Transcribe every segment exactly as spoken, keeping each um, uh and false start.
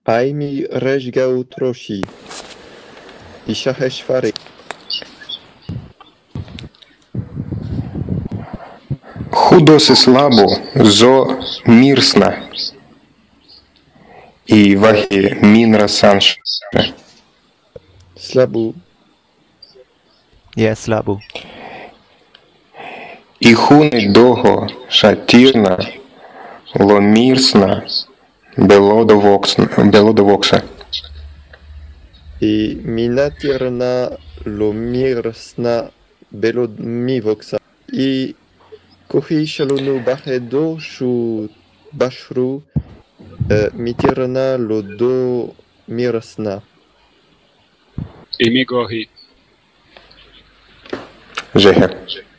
Aimi Rejgau Troshi. Ishaheshvari. Худоси слабо, зо мирсна. И вахи минра санш. Slabu. Yes, Labu. И хуни дого шатирна, ломирсна, белодовокса. И Minatirna Lomirsna Belodmivoxa. И Kohi Shalonu Bahedo Shu Bashru Mitirna Lodo Mirsna. И Мигохи. Жехе.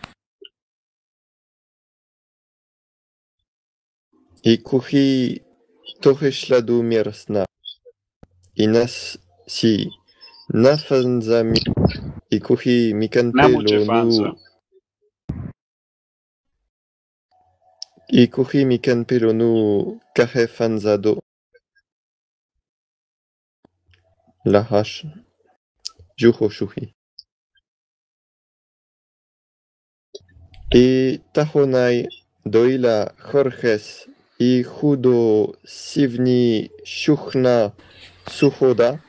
И Kohi Tohishladu Mirsna. И нас си Nafanza mi. И Kohi Mikanpelo Namuchefanza. nu. И Kohi Mikanpelo nu Kahefanzado. La hache. Juho Shuhi. И Tahonai Doila Jorges и Judo Sivni Shuchna Suhoda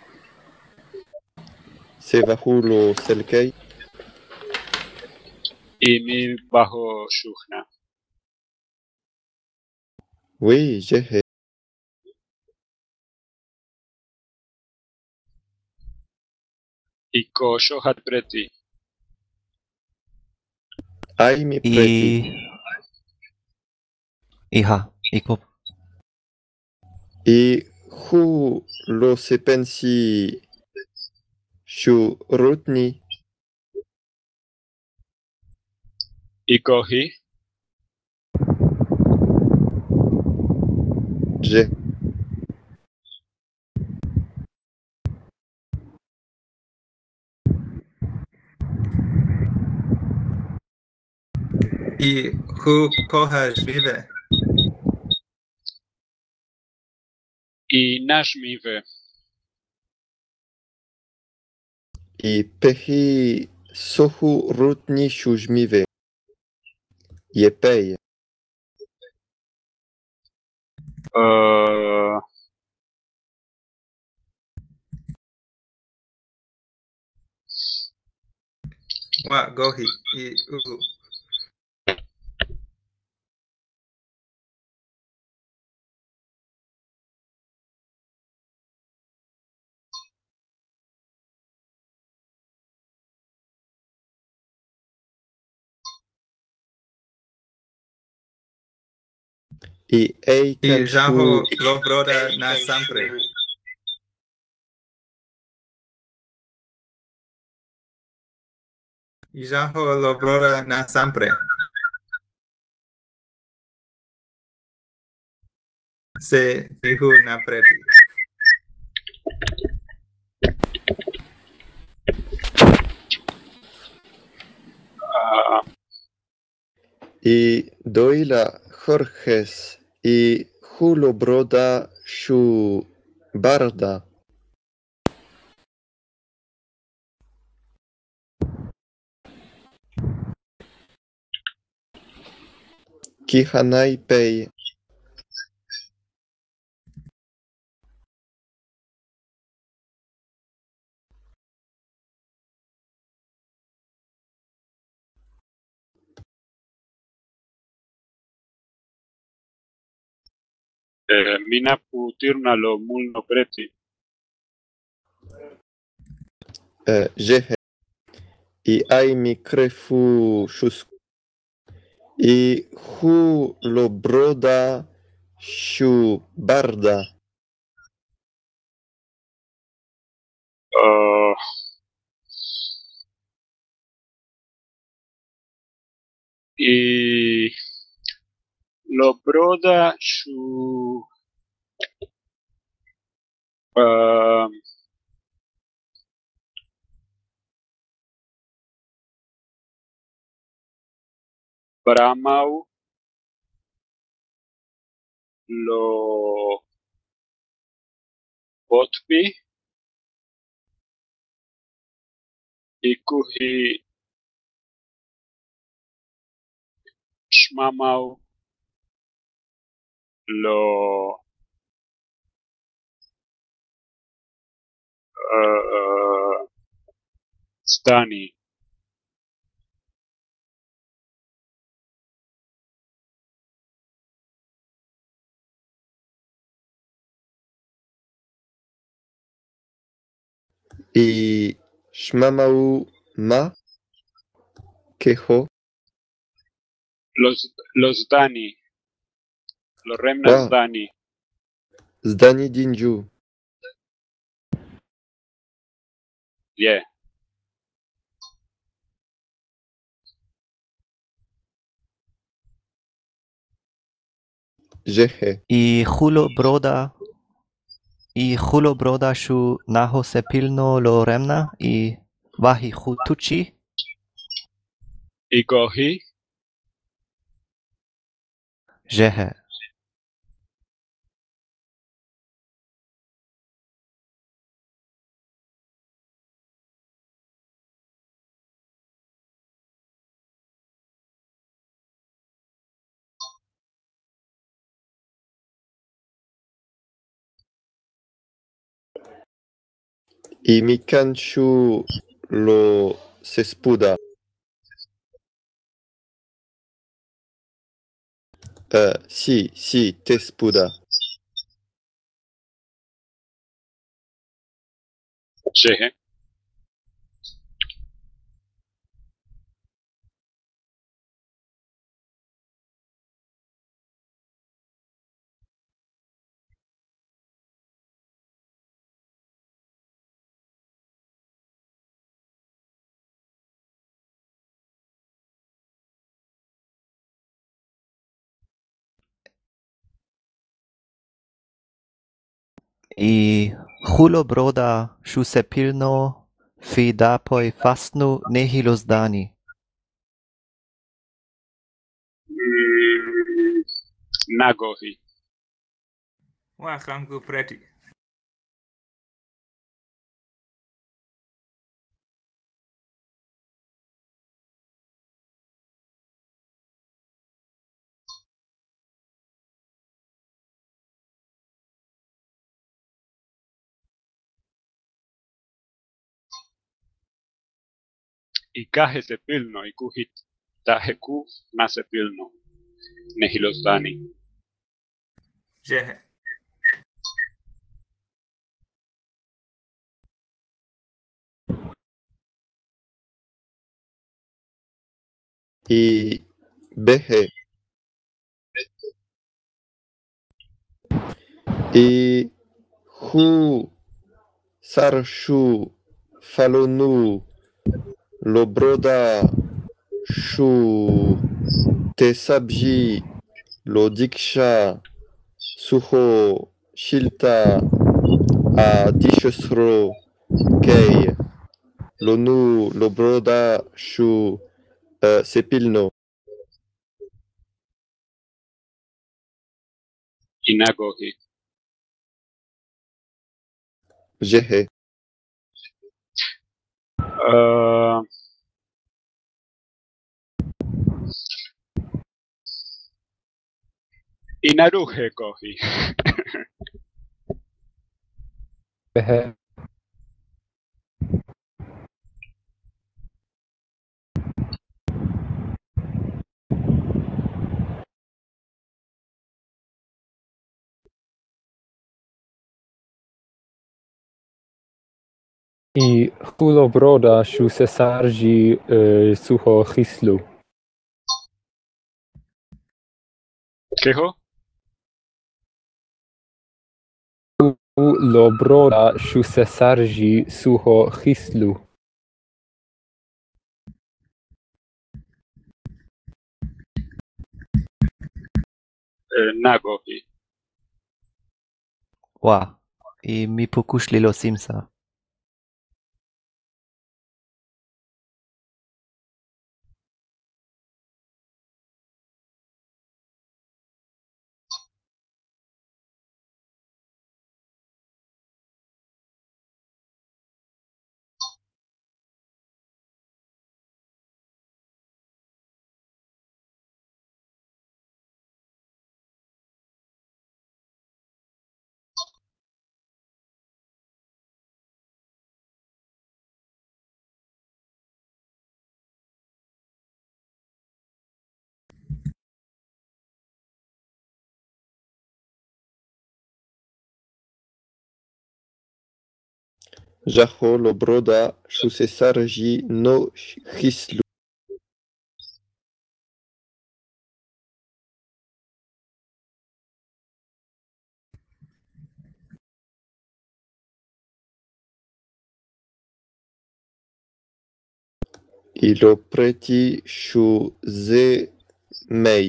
Sevahulo Selkei Y mi bajo Shuhna. Oui, j'ai Y Kosho Hatpreti. Aimi Preti I... Iha, Ikop. и Hu Lo Sepensi Shu Rutni Y Kohi. j'ai Y Hu Kohash vive. Y Nashmive. и Pehi Sohu Rutni Shujmive Yepei Uh, Wa Gohi. Y U. и Ei Y Jaho Kanshu lo broda na sempre. Y Jaho lo broda na sempre. Se Vihu na preti. uh, y Doila Jorges y Julo Broda Shu Barda Kihanai Pei eh, Mina Putirna lo Mulno Preti. euh, Jehe y Aimi Krefu Shus y Hu Lo Broda Shu Barda Uh, y lo broda Shu. Uh, Brahmau lo Botpi. Ikuhi Shmamau lo uh, Stani. I Shmamau Ma Keho. Los, los Dani. Los Remna Wow. Dani. Zdani Dinju. Yeah. Jehe. I Hulo Broda I Hulo Broda shu Naho Sepilno lo Remna I Wahi Hutuchi Igohi. Jehe. I Mikanshu lo Sespuda. Uh, si, si, Tespuda. Jehe. I Hulo Broda shu Sepilno Fi Dapoi Fastnu Nehilos Dani Mm, Nagohi. Wow, Hamgu pretty. Ikaje Sepilno. Ikuhi Tajeku Nasepilno. Nehilos Dani. Jehe. I Behe. I Hu Sarshu Falonu Lobroda Shu Tesabji Lo Diksha Suho Shilta A Dishosro Kei Lonu Lobroda Shu uh, Sepilno. Inagohi. Jehe. Uh, Inaruhe Gohi. Jehe. I Hulo Broda shu Sesarji uh, Suho Hislu. Keho. Hulo Broda shu Sesarji Suho Hislu. Uh, Nagohi. Wa I Mipukush Lilo Simsa Jaho lo broda shu se sargi no hislu. Ilo preti shu ze mei.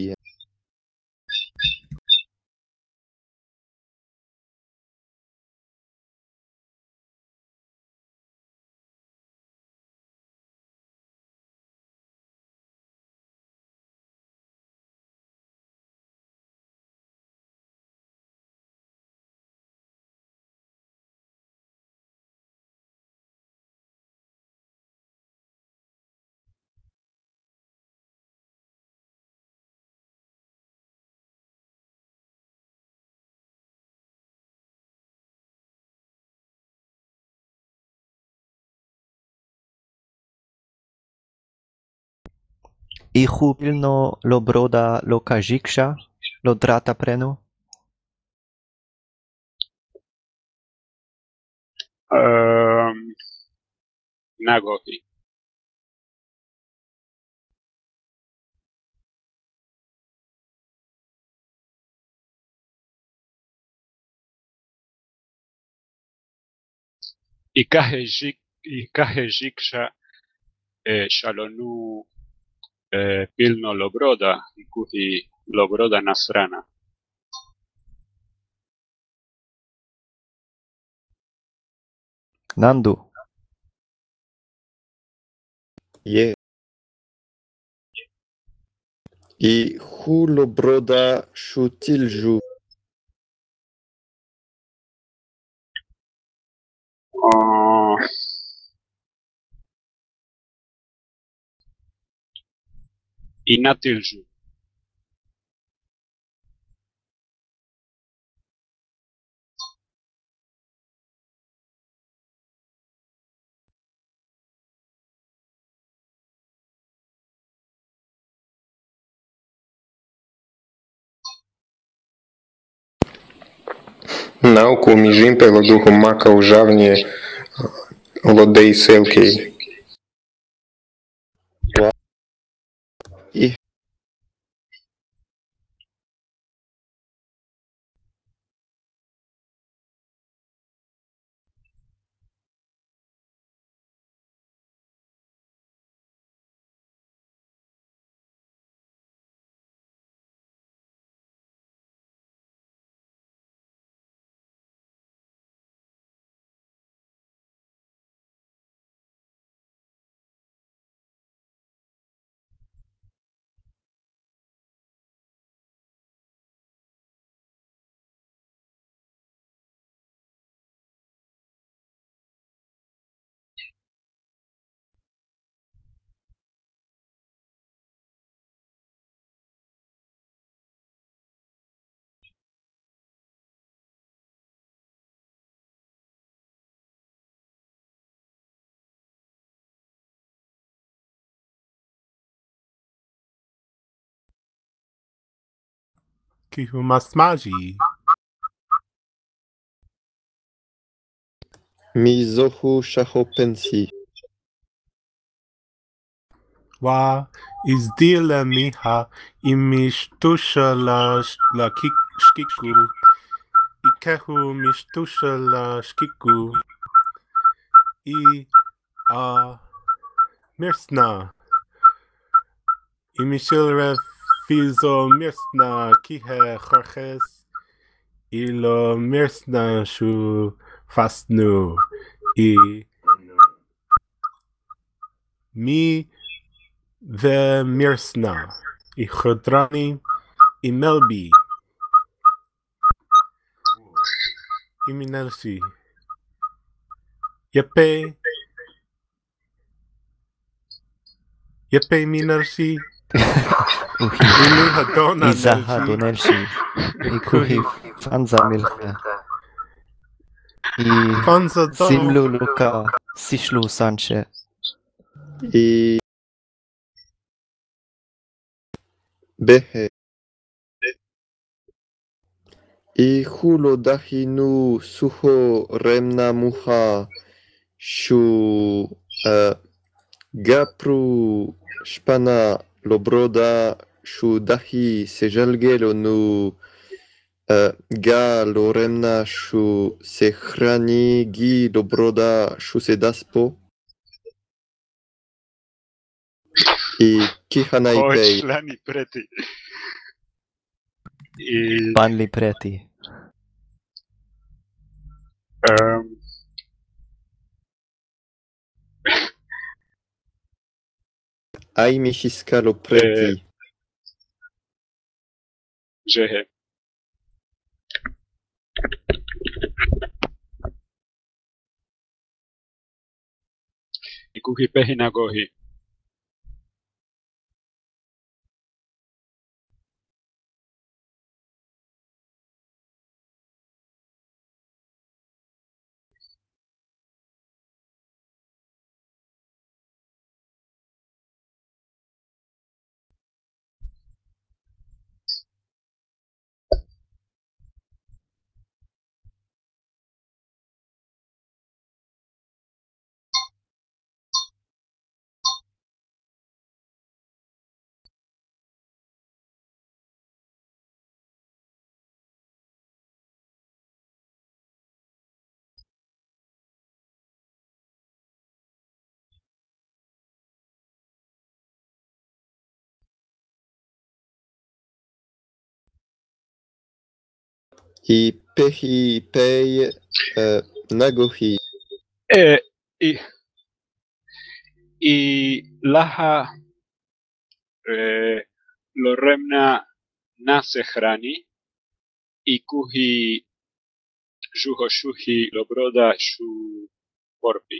Ichu pilno lo broda lo kajiksha, lo drata prenu. Um, Nagohi. Ikahejik, ikahejiksha eh, shalonu eh, pilno lobroda, ikuhi lobroda nasrana. Nandu. Ye. I hu lo broda shu tilju. Oh, inatilju. Науку між імпело духу мака ужавні лодей селкей. I Kihumasmaji. mi zohu shaho pensi. Wa izdila miha imishtusha la la kik- shkiku. Ikehu mishtusha la shkiku. I a mirsna. Imishilre fizo mirsna kihe charches. Ilo mirsna shu fasnu. I mi ve mirsna. I chodrani i melbi. I minelsi. Yepe. Yepe minelsi. Ili hadona Izaha nelsi. donelshi. Ikuhi fanza milcha. I Fanza dono. simlu luka sishlu sanche. I behe. I hulo dahinu suho remna muha. שהוא אה, גפרו שפנה לו ברודה שהוא דחי סג'לגל onu ga lo remna שהוא סכרני גי לו ברודה שהוא סדספו i kihanai pei Oechlani preti. I Panli preti. um, ai mishiska lo preti Jehe. Ikuhi pehinagohi. i pehi pei uh, nagohi Eh, y, y laha eh, lo remna nasehrani. Ikuhi juho shuhi lo broda shu porpi.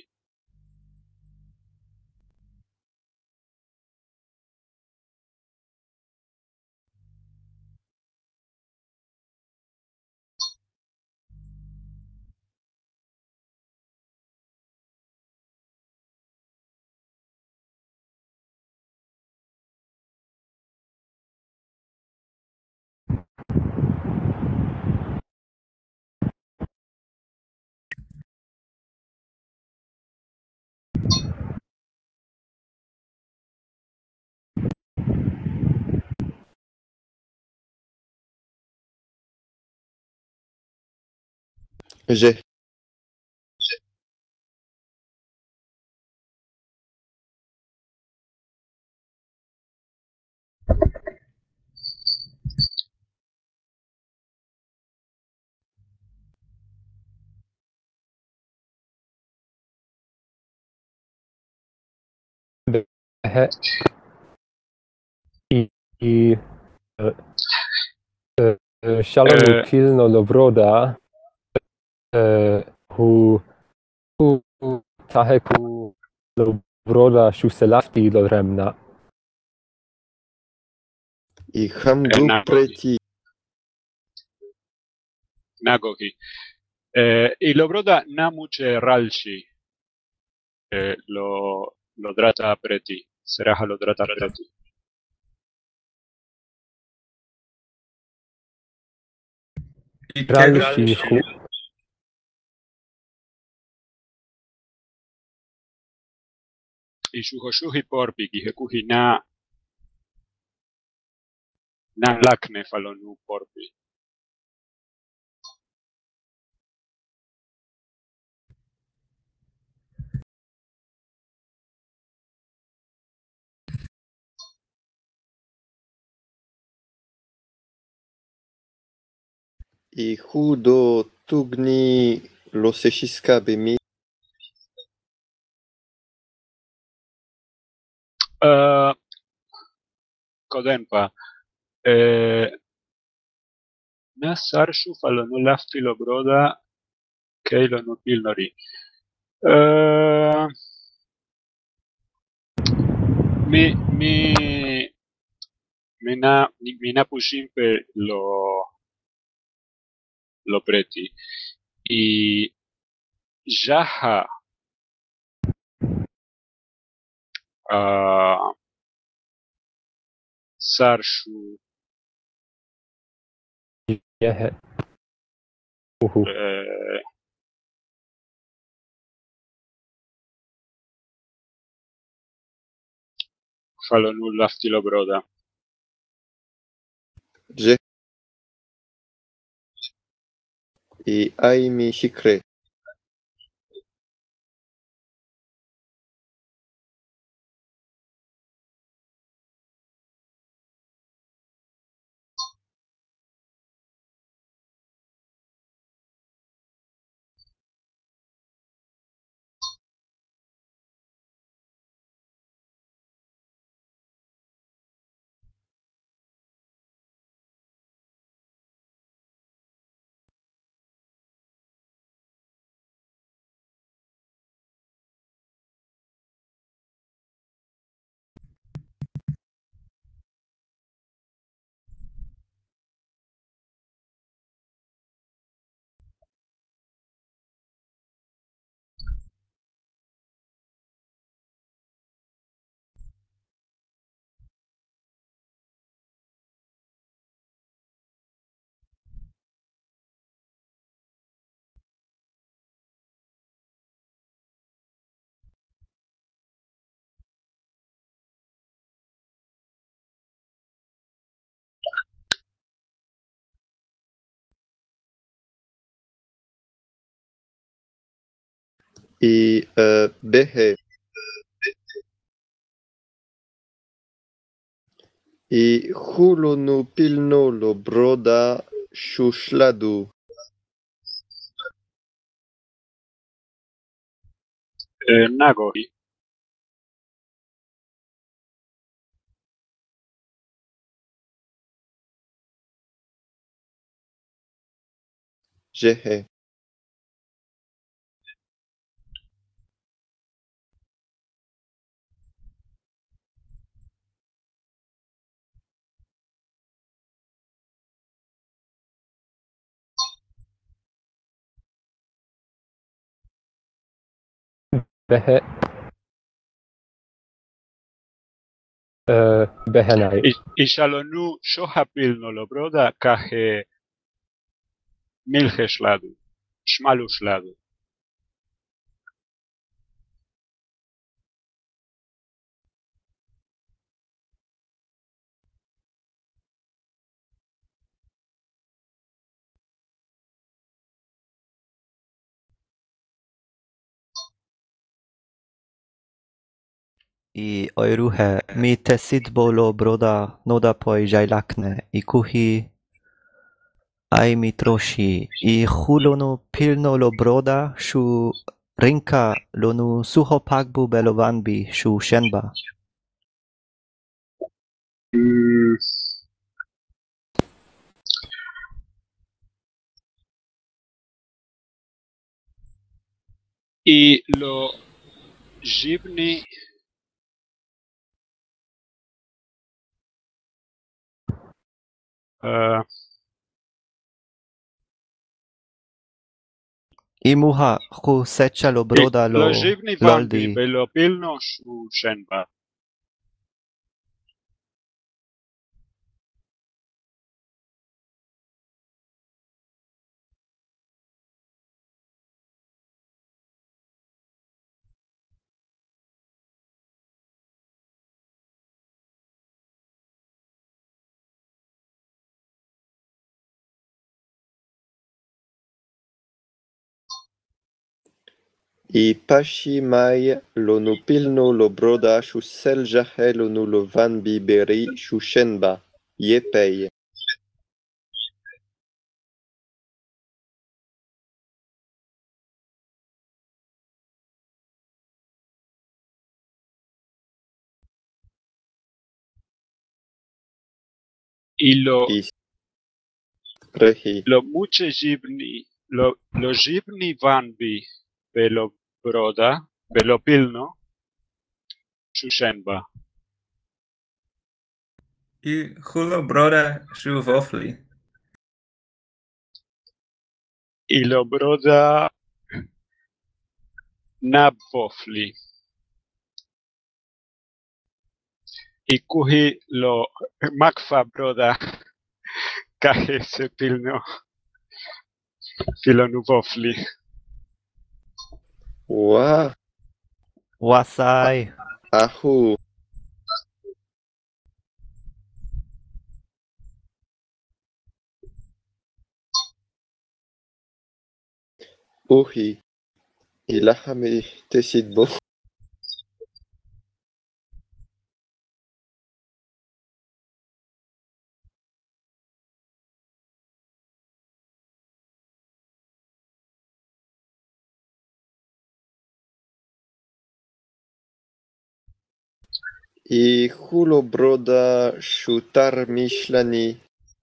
je He- I, i e, e, e, Szalonu Eh, pilno lo broda e, hu hu taheku lo broda shu selafti lo remna i hamgu Nagohi. preti Nagohi. Eh, y lo broda namuche ralchi. Eh, lo, lo drata preti. Seraha lo drata preti. ralshi hu Y juho shuhi porpi. Gihekuhi na na lakne falonu porpi. i hudo tugni lo seshiska bemi Uh, Kodenpa. Eh, na sarshu falonu lafti lo broda keilo no pilnori. Uh, mi mi mina mina pushimpe lo lo preti. Y jaha uh, sarshu yehe uhu eh, Είχα νου λαφτιλομπρόδα. G. Et Aimi Shikre. Et euh, Behe. Et Hulonu Pilnolo Broda Shushladu. Ε, Νάγορι. Jehe. Behe. Uh, Behenai. Είχα νου σοχαπίλνολομπρόδα κάχε μίλχεσλάδου. Σμάλουσλάδου. I oiruhe mi te sidbolo broda noda poi jailakne i kuhi ai mi troshi i hulonu pilnolo broda shu rinka lonu suho pagbu belovanbi shu shenba. Mm. I lo živni uh, I muha hu secha lo broda lo lo živni vanbi loldi. belo pilno šu šenba. I Pashi Mai Lonu Pilnolo Broda Shusel Jahe Lonu lo Vanbi Beri Shushenba. Yepei. I lo, I Rehi. lo muče živni, lo, lo živni vanbi belo broda, belo pilno šu šenba. I hulo broda shu vofli. I lo broda nabvofli. I kuhi lo makfa broda kahe se pilno pilonu vofli. Wa. Wasai. Ahu. אוכי, אילחמי תסיד בו. איכולו ברודה שוטר מישלני.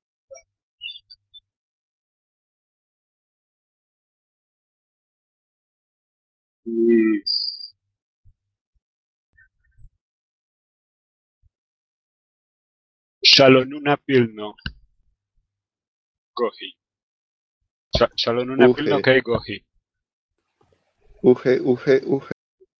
Shalonuna pilno. Gohi. Sh- Shalonuna Uche. pilno kei gohi. אוכה, אוכה, אוכה.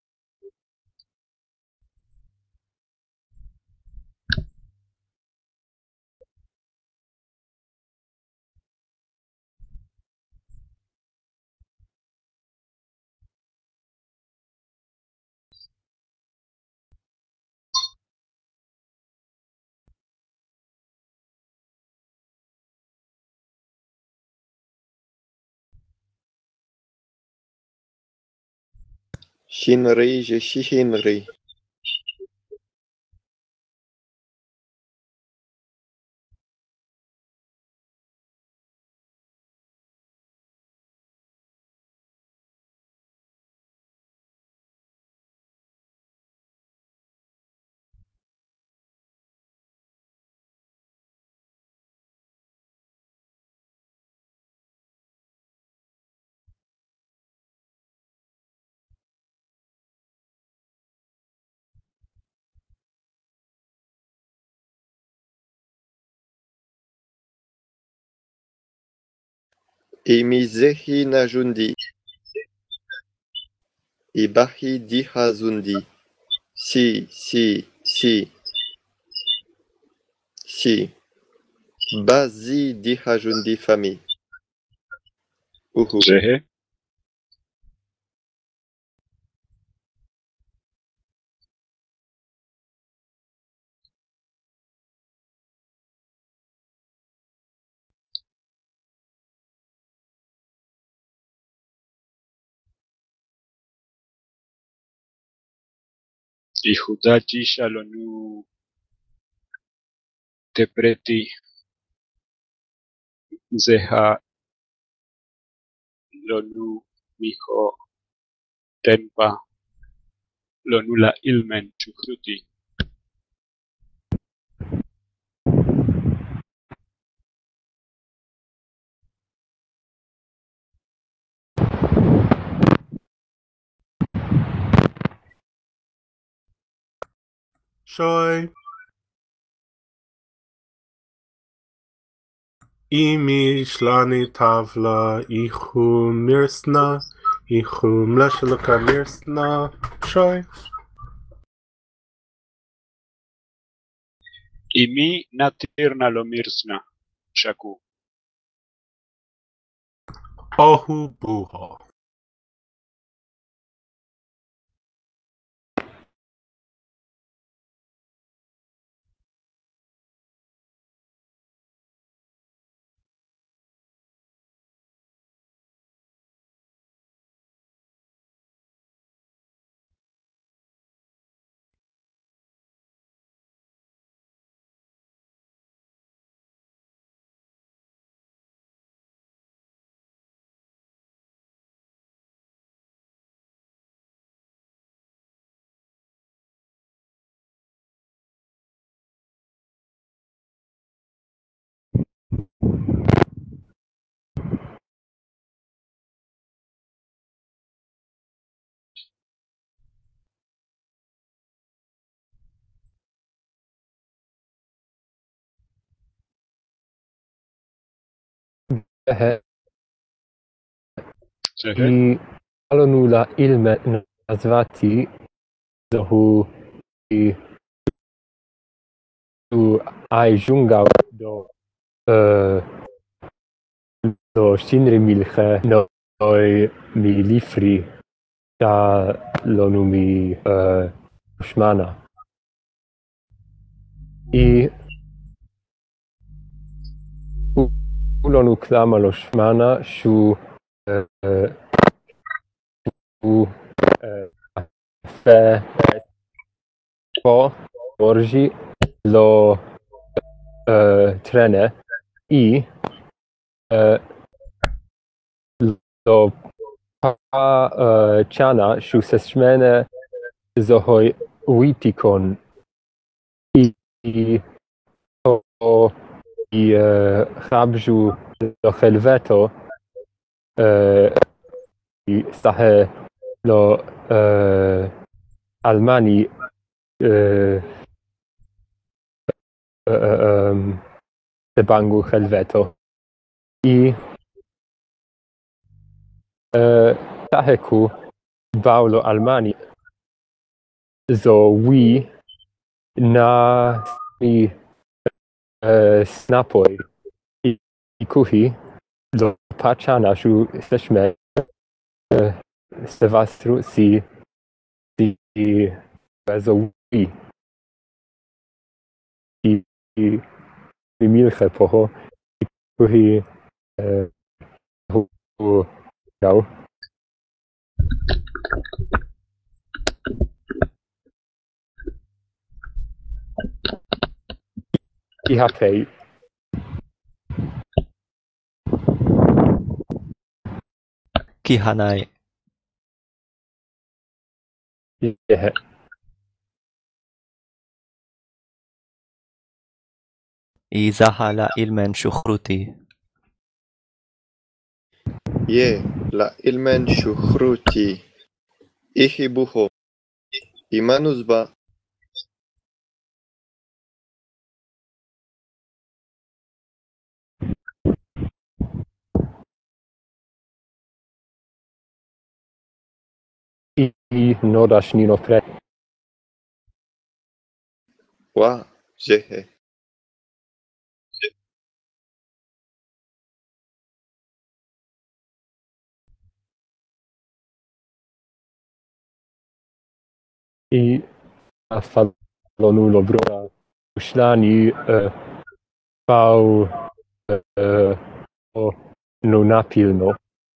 שינרי ג'שיהינרי. אימיזהי נג'ונדי. איבהי דיחה זונדי. סי, סי, סי. סי. בזי דיחה ג'ונדי פמי. אוהו. Zehe. Ihudaji shalonu tepreti. Zeha lonu miho tenpa. Lonu la ilmen chuhruti. שוי. אימי שלני טבלה, איכו מירסנה, איכו מלשלוקה מירסנה, שוי. Imi natirna lo mirsna. Shaku. אוהו בוהו. Zehe. היא לנו לאילמה נזבתי, זהו הוא אי ז'ונגאו דו דו שינרי מילכה נוי מיליפרי שה לנו משמנה. היא הוא לנו קלמה לו שמנה שהוא caffè po oggi lo eh, trene e eh, lo pa eh, chana shu seshmene zohoi witikon i i to i eh, chabżu lo helveto eh, i stahe lo eh, almani eh, eh, um, de bangu helveto i eh, taheku baulo almani zo wi na mi eh, snapoi i, i kuhi zo pachana shu seshme eh, sevastru si si zo wi i, i mi milche poho i kuhi eh, hu hu jau i hapei Ki hanai. i he I zahala ilmen shukhruti. Ye, la ilmen shukhruti. Ihi buho. Imanusba. i, i nodash nino pre Wa, jehe. i affallonulo brora ushlani eh, pau eh, o nunapilno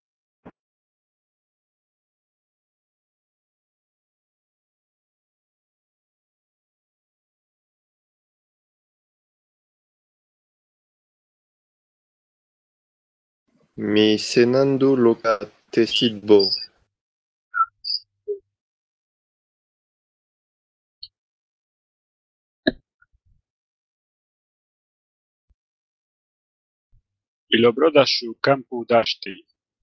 Mi senandu loka tesidbo. Ilobroda shu kampu dashti.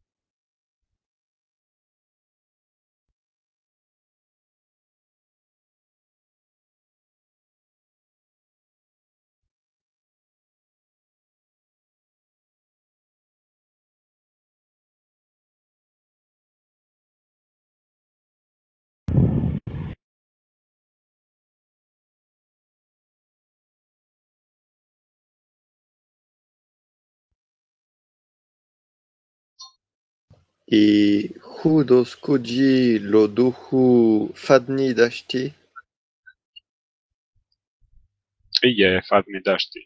I hudo skudzi loduhu fadni dashti. Ije fadmi dashti.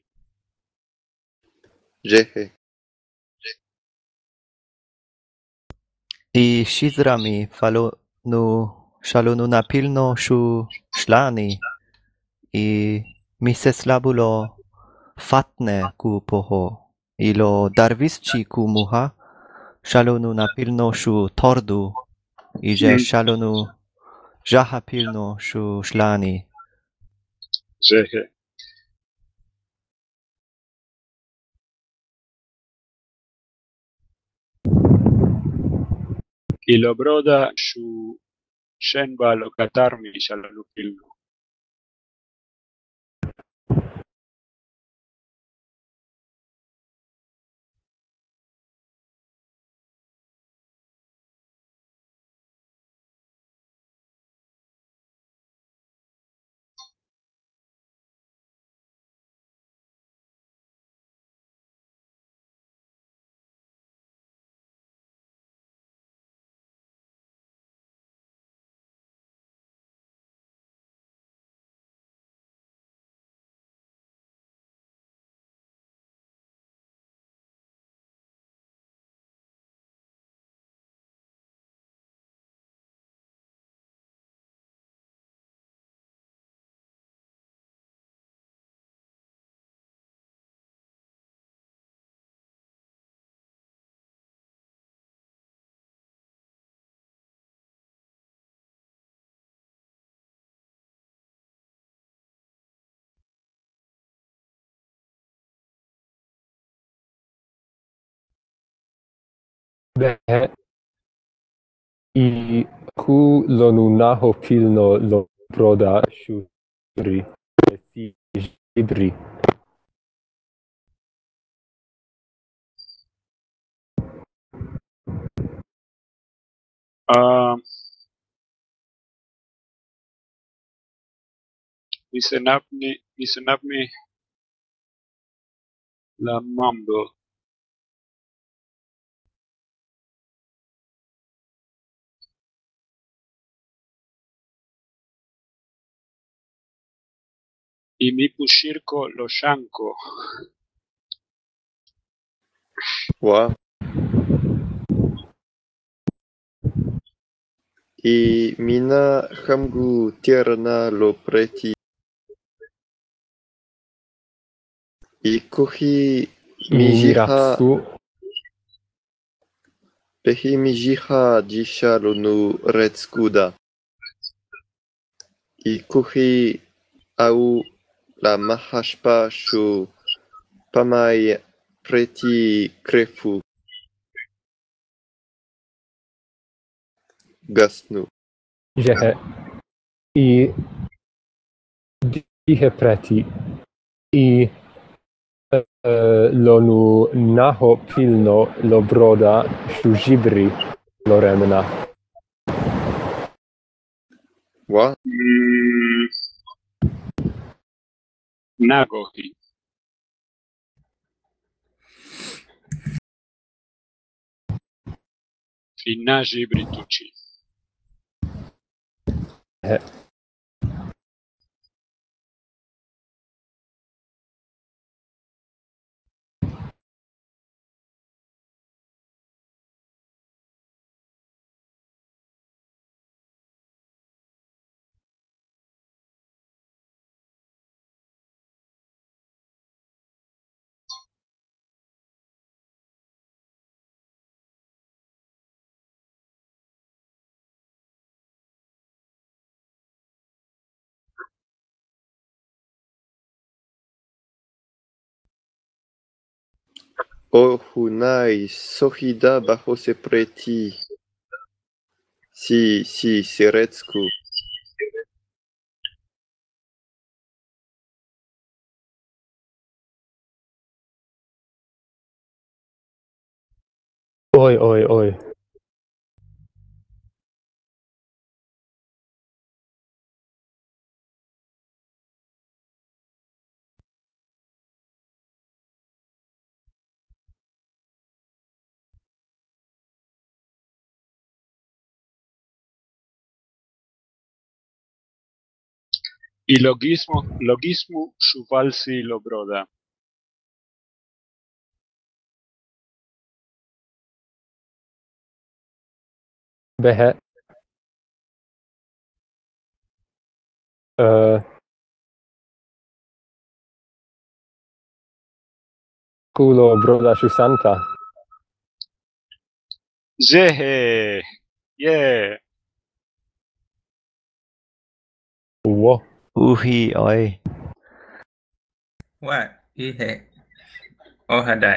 Jehe. I shizrami falonu shalonu napilno shu shlani. I miseslabulo fatne ku poho. Ilo darvisci ku muha. Shalonu napilno shu tordu. Ije shalonu jahapilno shu shlani. Jehe. Ilobroda shu shenba lokatarmi shalonupilno. בהה i kulonu naho pilno lo broda shuri si jibri. Ah, Misenapni, Misenapni la mambo. Y mi pushirko lo shanko. Wow. I mina hamgu tierna lo preti. I kuhi I mijiha miratsu pehi mijiha jisha lo nu retskuda. I kuhi au la mahashpa shu pamai preti krefu. Gasnu. jehe i dihe preti i uh, lonu naho pilno lo broda shujibri lo remna. What? Mm, Nagohi. Finaji britucci. Jehe. O hunai sohida bajo se preti. Si, si, seretsku. Oi oi oi. Y logismo, logismo shuvalsi lo broda. Behe uh, kulo broda shusanta. Jehe. Yeah. Wo. Uhi oi. What? Ihe. Ohadai.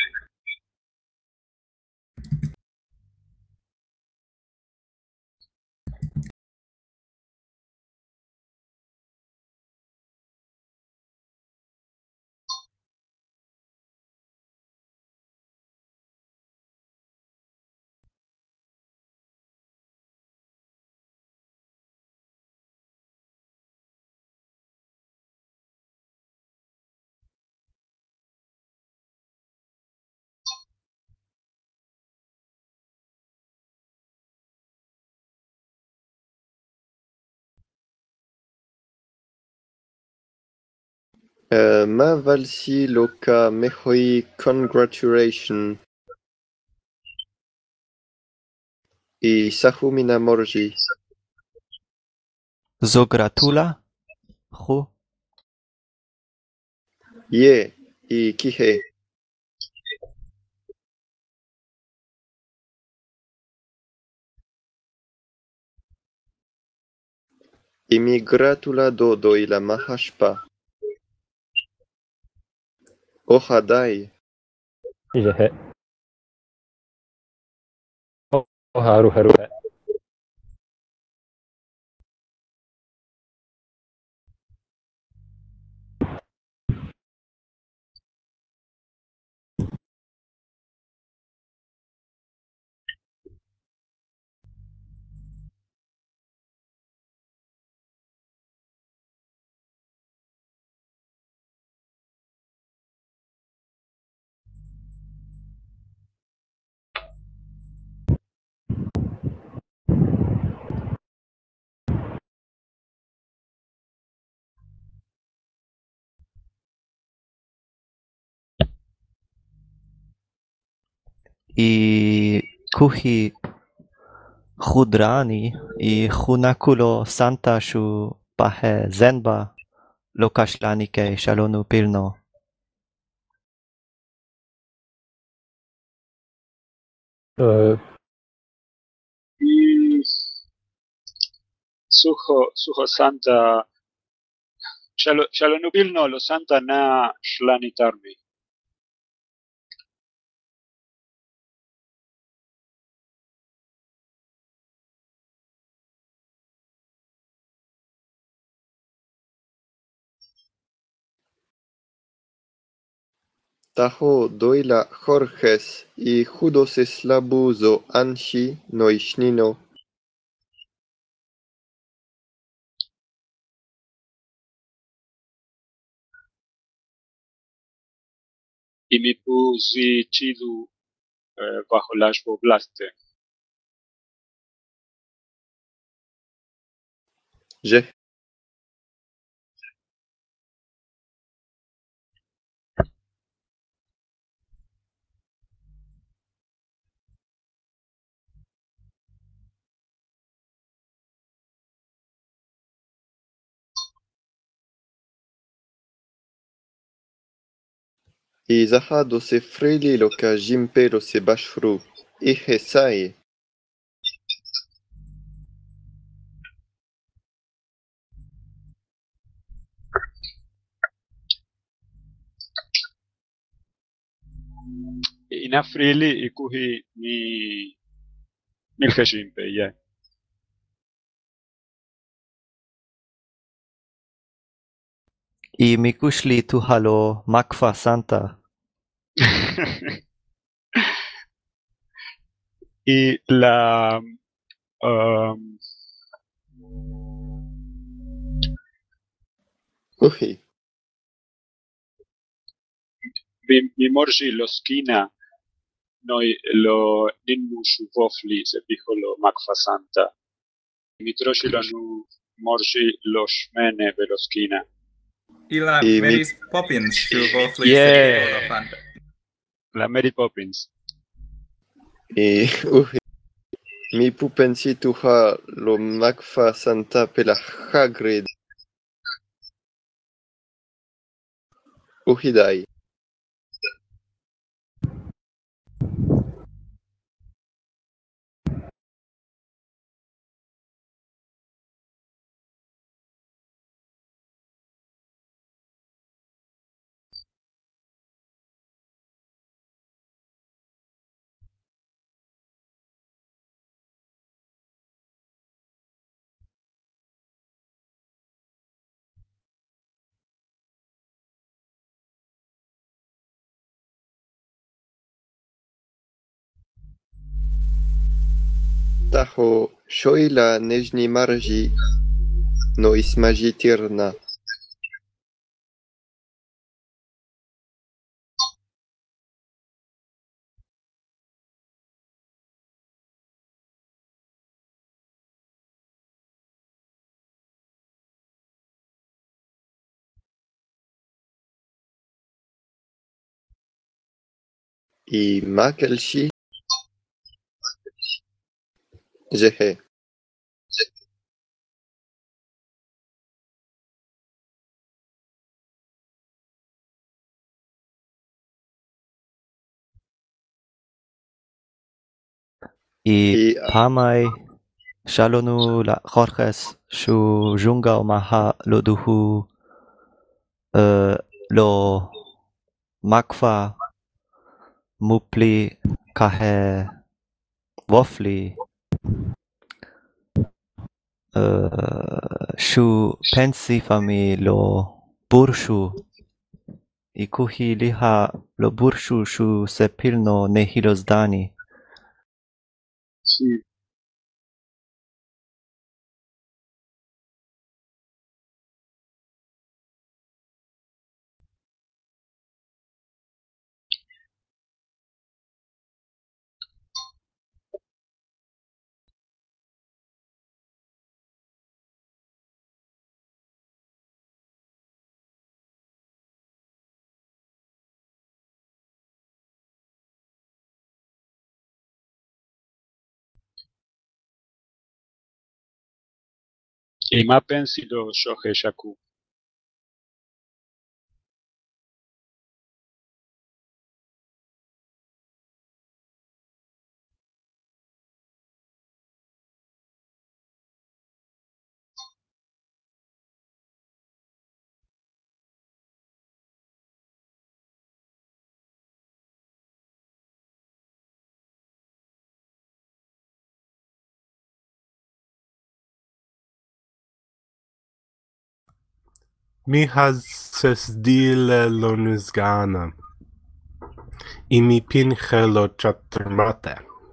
Uh, ma valsi loka mehoi congratulation. I sahumina morji. Zogratula? Hu? Ye, i kihe. I mi gratula dodo i la mahashpa. Ohadai. Jehe. Oha ruhe ruhe. y kuhi Khudrani y Hunakulo Santa Shu Pahe Zenba Lokashlanike Shalonu Pilno. Uh, Y sujo, sujo santa, shalo- shalonubilno lo santa na shlanitarmi. Taho doila Jorges y judos eslabuzo anshi noishnino. Y mi pusi chidu eh, bajo las poblaste. Je y zahado se freli lo ka jimpero se bashfru. Ihe sai. Inafrili y kuhi mi milkashimpe, yeah. Y Mikushli Tuhalo Makfa Santa. Y la um, Uhi. mi, mi morgi lo skina noi lo ninmu shuvofli se dijo lo makfa santa. Mi troshi lo nu morgi lo shmene velo skina. Y la Y mi- Mary Poppins shubo fleece Yeah. lo fanta. La Mary Poppins. Y uhi. Mi pupensi tuha lo makfa santa pela Hagrid. Uhidai. Taho shoila nejni marji no ismaji tirna. Y makelshi jehe. Y Y Pamai Shalonu la Jorges Shu Junga Omaha Loduhu uh, Lo Makfa Mupli Kahe Wofli שהוא פנסיפמי לו בורשו, איקוחי ליha lo burshu shu sepilno nehilozdani. Sì. E ma pensi lo shohe shaku? Mi hasesdile lo nuzgana. Imi pinche lo chatermate.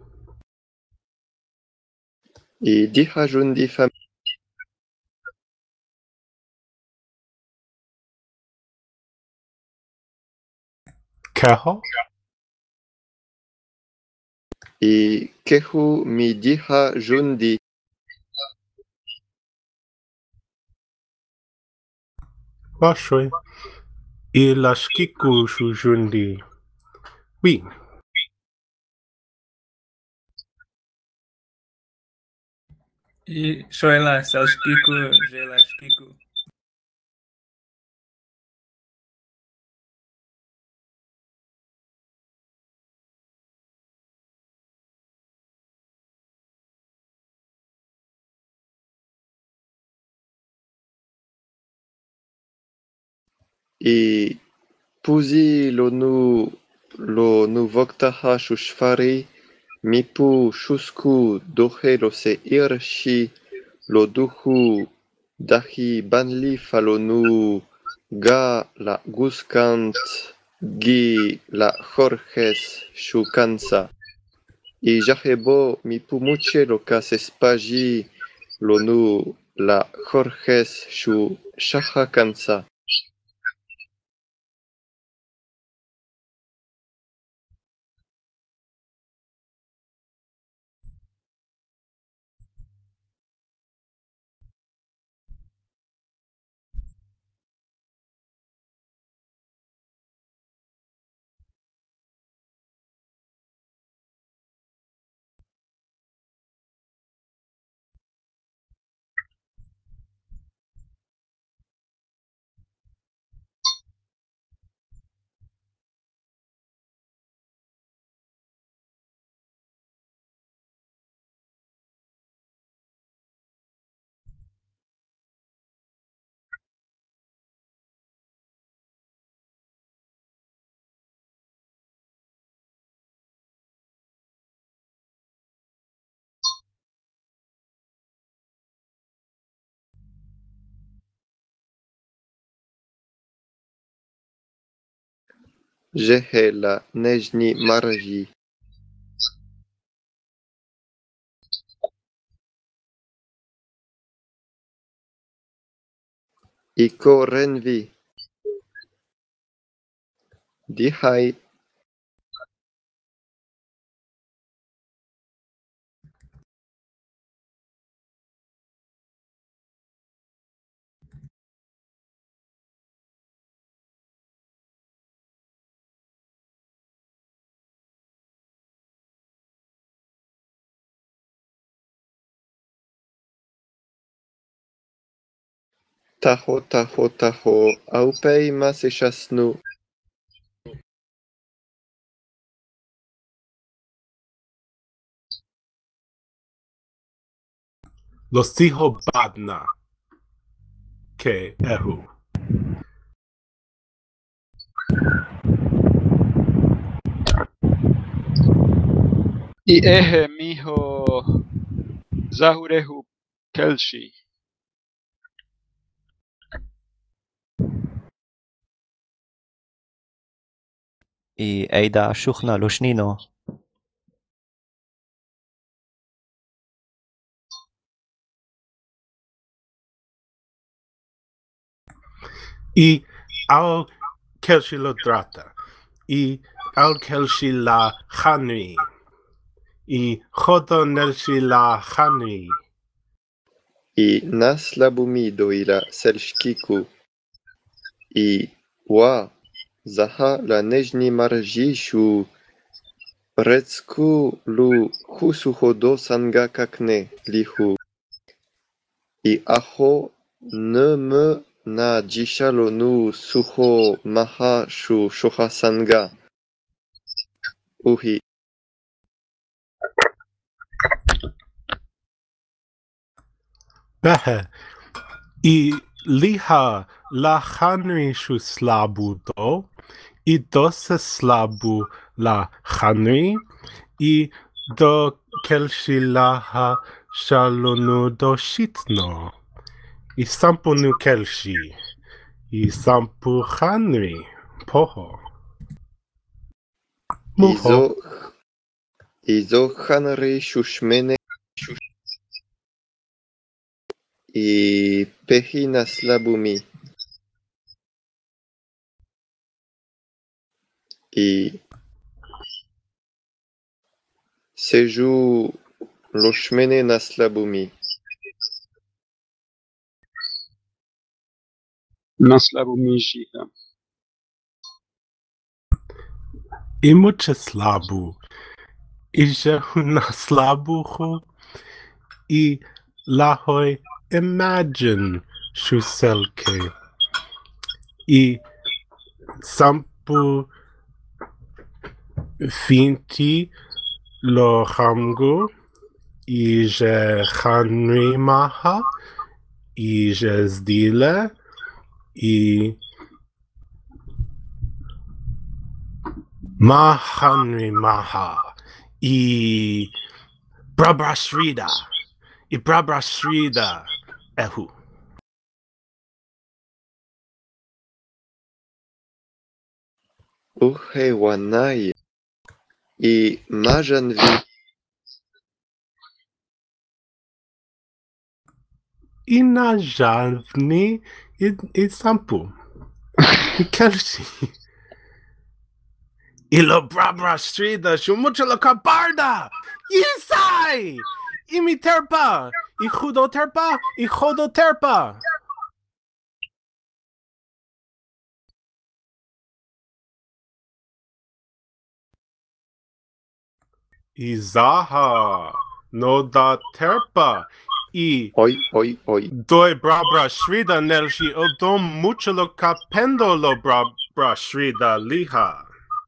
I diha jundi fam Keho? I kehu mi diha jundi. Bashoi. I lashkiku shujundi. Oui. I Shoela, Salshkiku, Jelashkiku. I puzi lo nu lo nu voktaha shushfari mipu shusku dohe lo se irshi lo duhu dahi banli falonu ga la guskant gi la jorges shukansa. I jahebo mipu muche lo kas espaji lo nu la jorges shu shahakansa. Jehela Nejni Marji. Iko Renvi. Dihai. Taho, taho, taho, aupei mas echasnu. Lo siho badna. Ke ehu. I ehe miho zahurehu Kelshi. I Eida Shuchna Lushnino. I al kelshi lo drata. I al kelshi la chanri. I chodo nelshi la chanri. I nas labumido ila selshkiku. I wa zaha la nežni marjishu recku lu husuhodo sanga kakne lihu. I aho ne me na jishalo nu suho maha shu shoha sanga. Uhi. Behe. I liha la chanri shu slabu do. I dose slabu la chanri. I do kelshi laha shalonu do shitno. I sampu nu kelshi. I sampu chanri. Poho. Muho. Izo Izo chanri shushmene I pehi nas labumi. I seju loshmene nas labumi. Naslabumi jiha. I muche slabu. I jehu na slabu ho. I lahoi imagine shuselke. I sampu finti lo hamgu. I je chanri maha. I je zdile. I Mahanri Maha. I Brabrashrida. I Brabrashrida. Ehu. Uhe wanai. I majanvi. Ina javni. I, I sampu. I kelshi. Ilo Brabrashrida. Shumuchalo kabarda. Yisai. Imi terpa. I chudo terpa. I chodo terpa. Izaha. No da terpa. I Oi, oi, oi. doi brabra shrida nelshi odom muchalo capendo lo brabra shrida liha.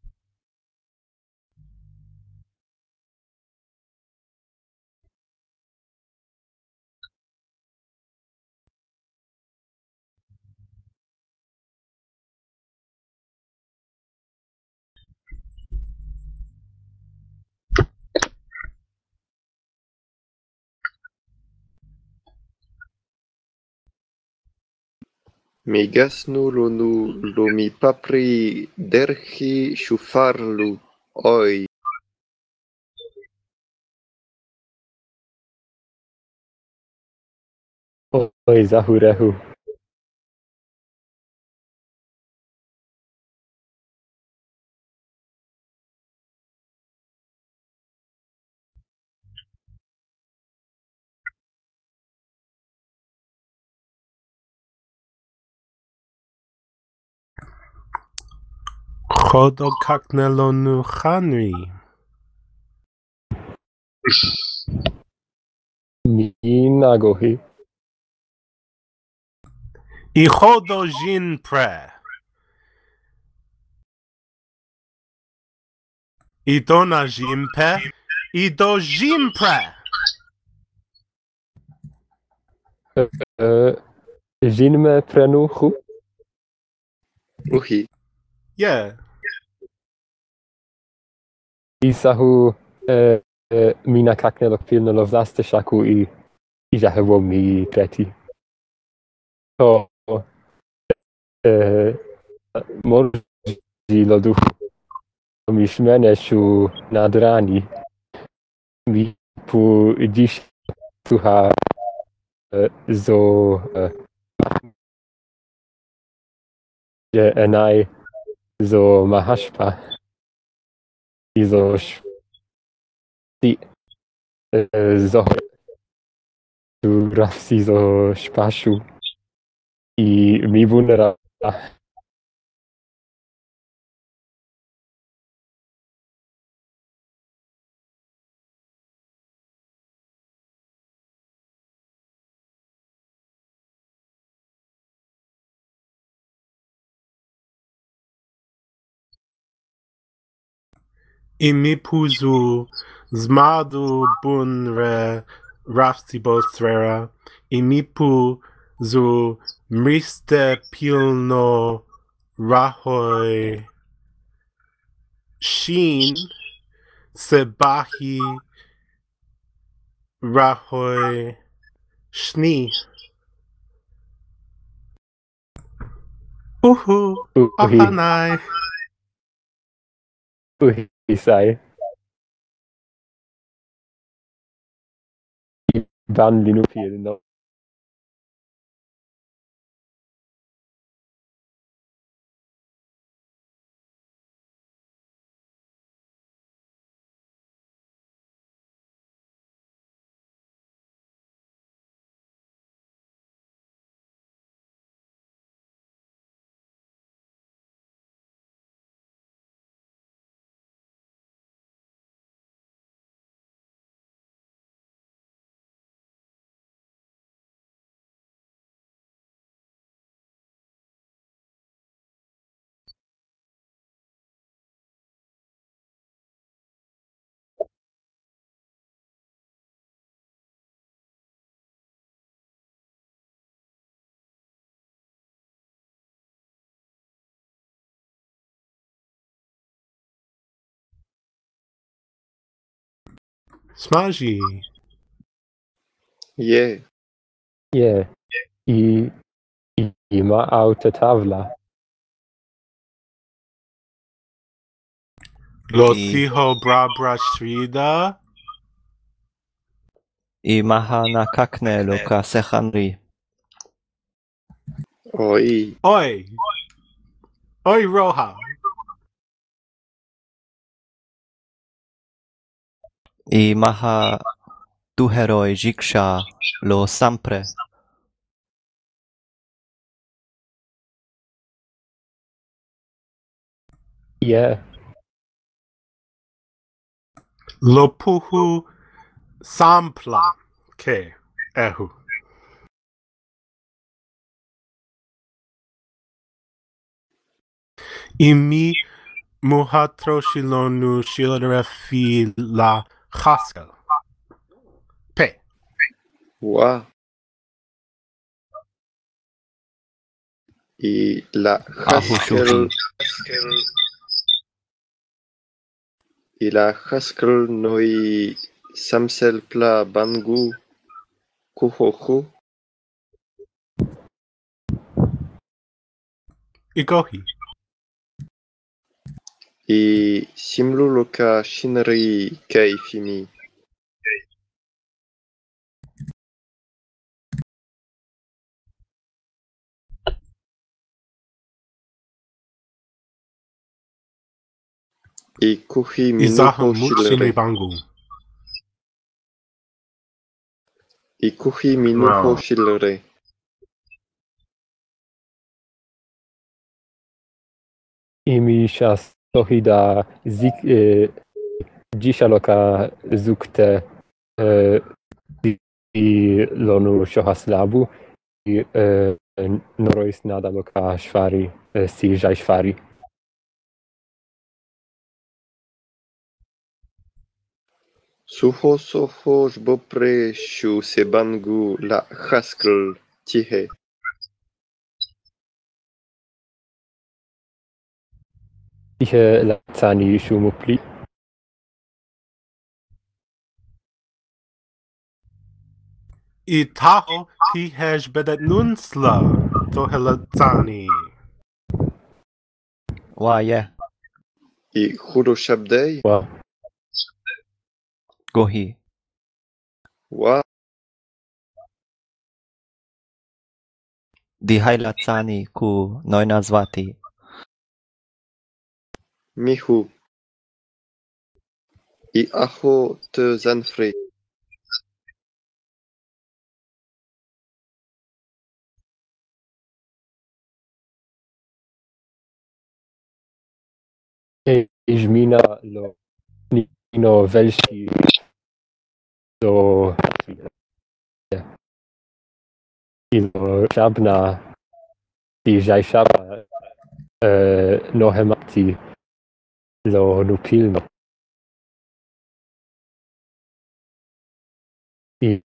Migasnu lonu lomi papri derchi shufarlu. Oi. Oi, Zahurehu. Chodo kaknelo nu chanri. Minagohi. I chodo jin pre. I dona jimpe. I do jimpre. Uh, Jinme prenuchu. Uhi. Yeah. Isahu uh, uh, mina kaknelo pilno lo vlaste shaku I ישחררו מפתי. טוב, מורג'י לא דוך. משמנה שהוא נדרני. מפה דיש תוהה זו שעיניי זו מהשפה. זו שפי זו רפסי זו שפשו. I mi vulnera Imipuzu zmadu bunre rafsibostrera. Imipu zu mriste pilno rahoi shin sebahi rahoi shni. Uhu uhi ahanai. uhi sai. Van linupil no. Smaji. Yeah. Yeah. I i ima auta tavla. Lo I- siho brabra shrida. I mahana kakne loka sechanri. Oi. Oi. Oi roha. I maha duheroi jiksha lo sampre. Yeah. Lo puhu sampla. Ke. Ehu. Imi muhatro shilonu shilarefi la chaskel. Pe. Wa. I la Haskell. I la Haskell noi samsel pla bangu kuhoku. Igohi. I simlu loka shinri kei fimi. I kuhi Izaha minuho muchini shilre. bangu. I kuhi minuho Wow. shilre. Imi shas tohida zik jisha loka zukte i lonu shohaslabu i norois nada loka shvari si jai shvari. Suho soho jbopre shu se bangu la Haskell tihe. Ihe la tsani shumupli. Itaho tihej bedet nunsla tohelatzani. Waye. I Hudo Shabdei. Wow. Gohi. Wa. Dihailatsani ku noinazvati. Mihu. I Aho te Zanfri. Ejmina lo Nino Velshi lo Ilo Shabna Di Jai Shaba no Hemati lo Nupilno I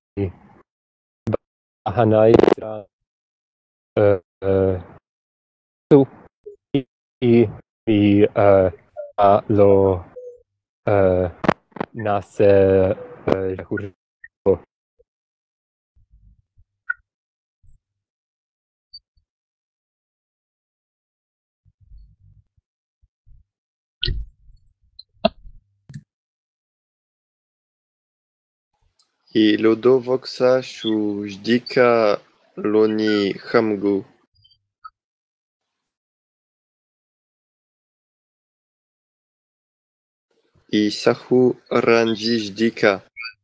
Hanai Tu I I lo Nase Jahur I Lodo Voxa shu Jdika Loni Hamgu. I Sahu Ranji Jdika.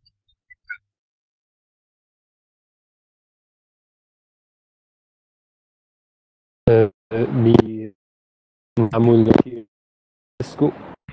Mi Namul Sku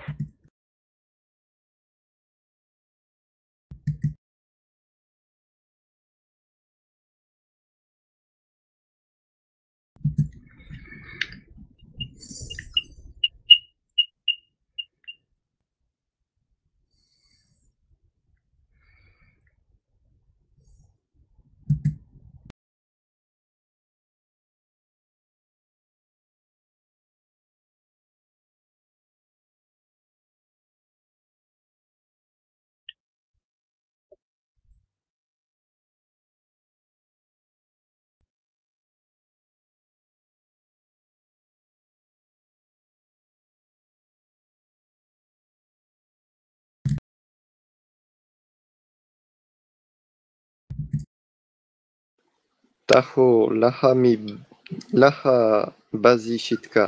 Taho Laha mi Laha Bazi Shitka.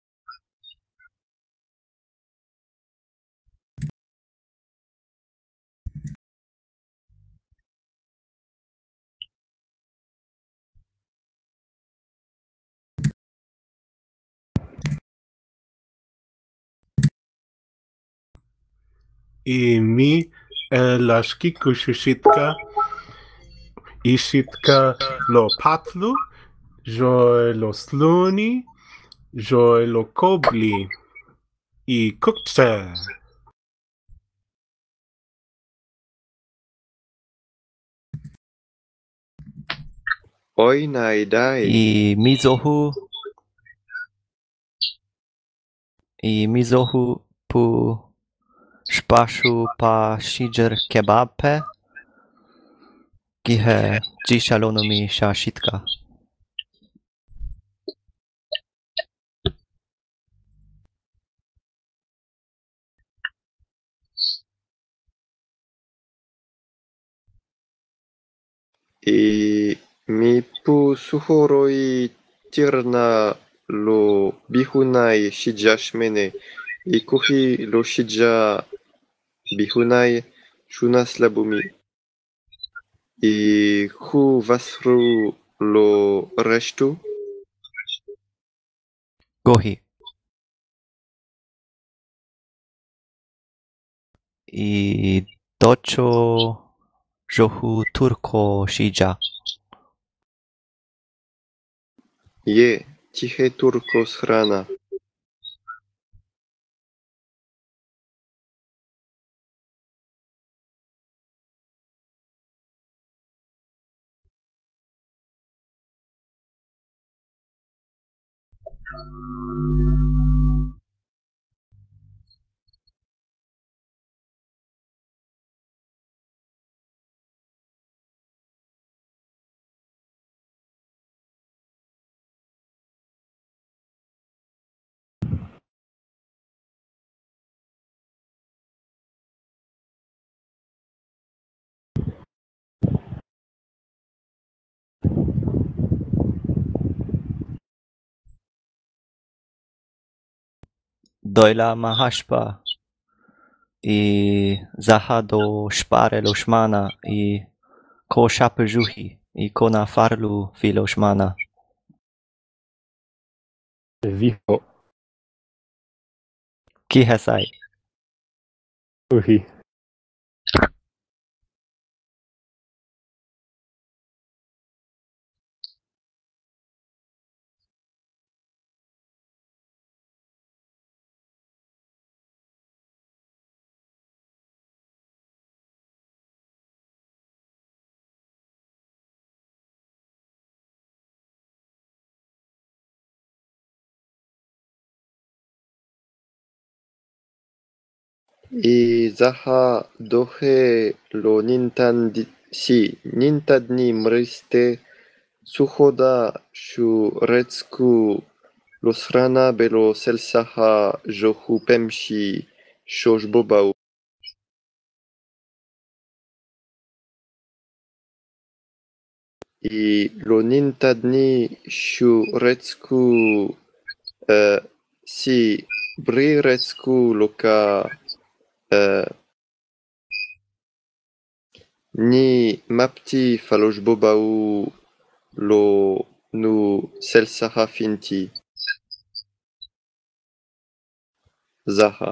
I mi elashkiku shishitka. Ishitka lo patlu. Joy lo sluni. Joy lo kobli. I kukte. Oi Naidai. I mizohu. I mizohu pu Shpashu pa Shijer Kebabpe. Gihe Jishalonomi Shashitka. I mi pu Suhoroi Tirna lo Bihunai Shijashmene. I Kuhi lo Shija Bihunai Shunas Labumi. I Hu Vasru lo Reshtu. Gohi. I Docho Johu Turko Shija. Je Tihe Turko Shrana. Doila mahashpa. I zaha do shpare lo shmana. I ko shape juhi. I kona farlu filo shmana. Viho. Ki hesai. Uhi. I zaha dohe lo nintandi si nintadni mriste suhoda shu retsku lo srana belo selsaha johu pemshi shoshbobau. I lo nintadni shu retsku uh, si bri retsku loka uh, ni mapti faloshbobau lo nu selsaha finti. Zaha.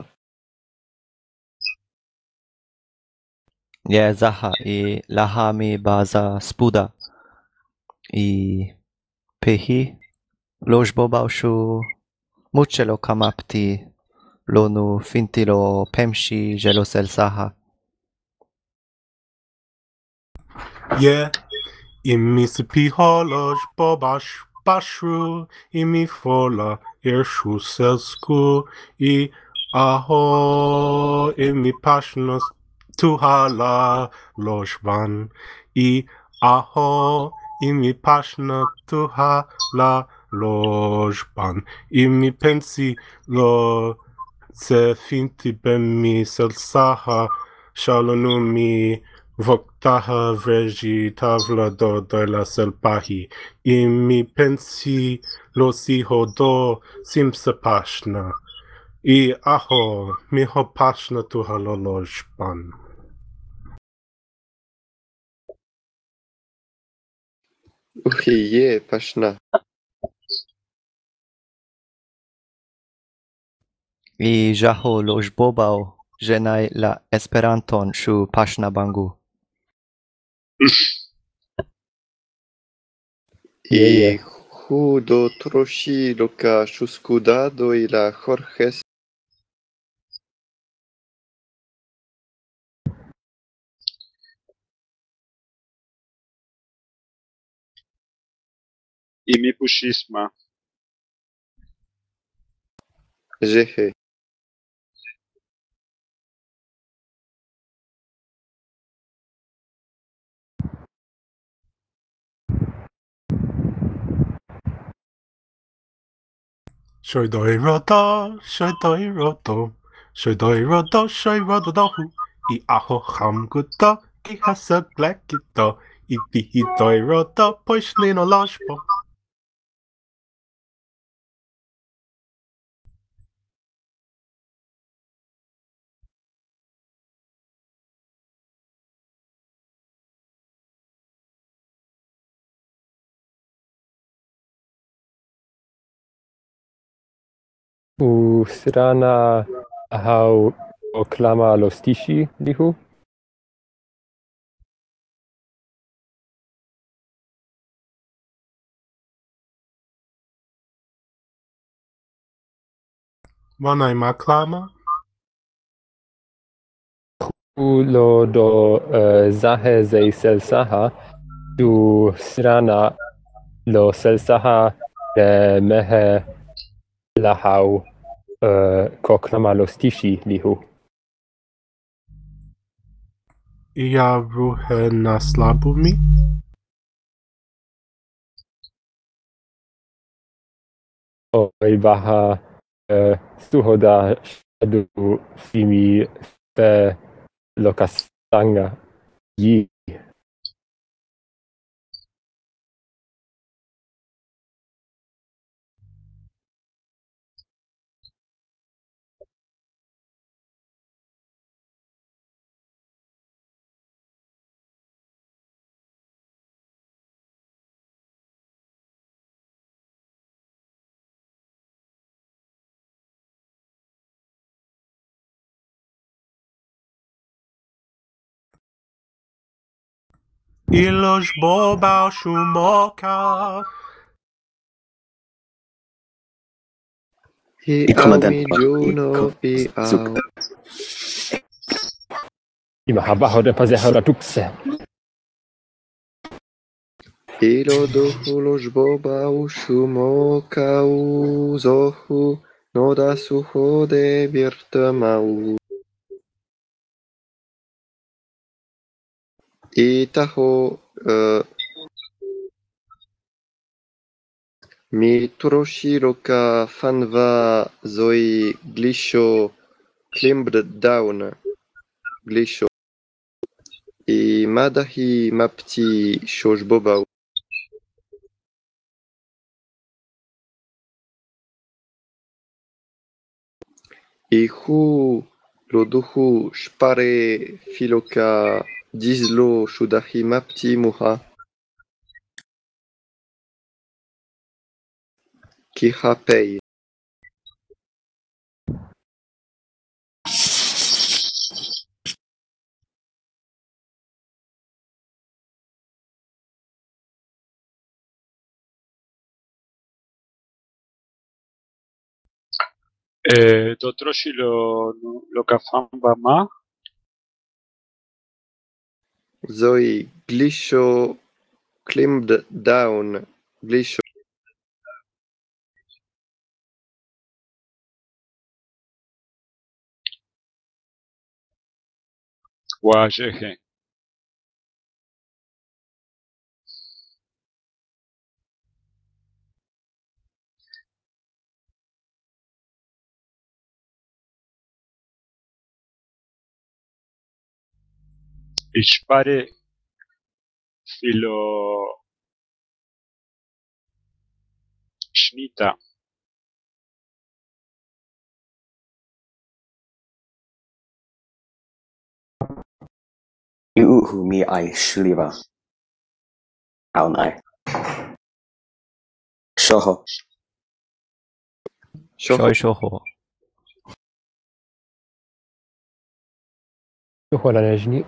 Je zaha i laha mi baza spuda. I pehi ložbobau shu muchelo kamapti lo nu finti lo pemshi jelo selsaha. Yeah, imi sipi holosh bobash bashru, imi fola irshu selsku, I aho imi pashnos tuhala loshvan, I aho imi pashna tuhala loshvan, imi pensi lo se finti bemi selsaha shalonumi Voktaha veji tavla do de la selpahi. Imi pensi lo siho do simsa pashna. I aho miho pashna tu haloloshpan. Uhi je pashna. I jaho ložbobau ženaj la esperanton shu pashna bangu. Je, I je. hu do troshi loka shuskudado i la Jorges. Imi pushisma. Jehe. Shoi doi rodo, shoi doi rodo, shoi doi rodo, shoi rodo dohu. I aho ham gudo, ki hasa glekito. I bihi doi rodo, poishlino loshpo. U strana ahau oklama lostishi lihu. Wanai maklama? U lo do uh, zahe ze selsaha du strana lo selsaha de mehe lahau uh, koklama lostishi lihu. Ia ruhe naslabumi? Oi baha uh, suhoda shadu fimi fe lokasanga yi. Ilosh boba shumoka. Hi I kommer au den mi på. juno I i ko- au. suk. I mahaba de pazehara dukse. Ilo dohu losh boba u shumoka u zohu. Noda suho de virtamau. Itaho uh, mi troširoka fanva zoi glisho climbed down glisho. I madahi mapti shoshbobau. I hu loduhu shpare filoka dizlo shudahi mapti muha. Kihapei. Ε, το τρόσιλο λοκαφάμπα μα, Zoi glisho climbed down glisho. واژه ishpare filo shnita. I uhu mi ai shliva. Aun ai. Shoho. Shoho. Shoi shoho. Shoho najni.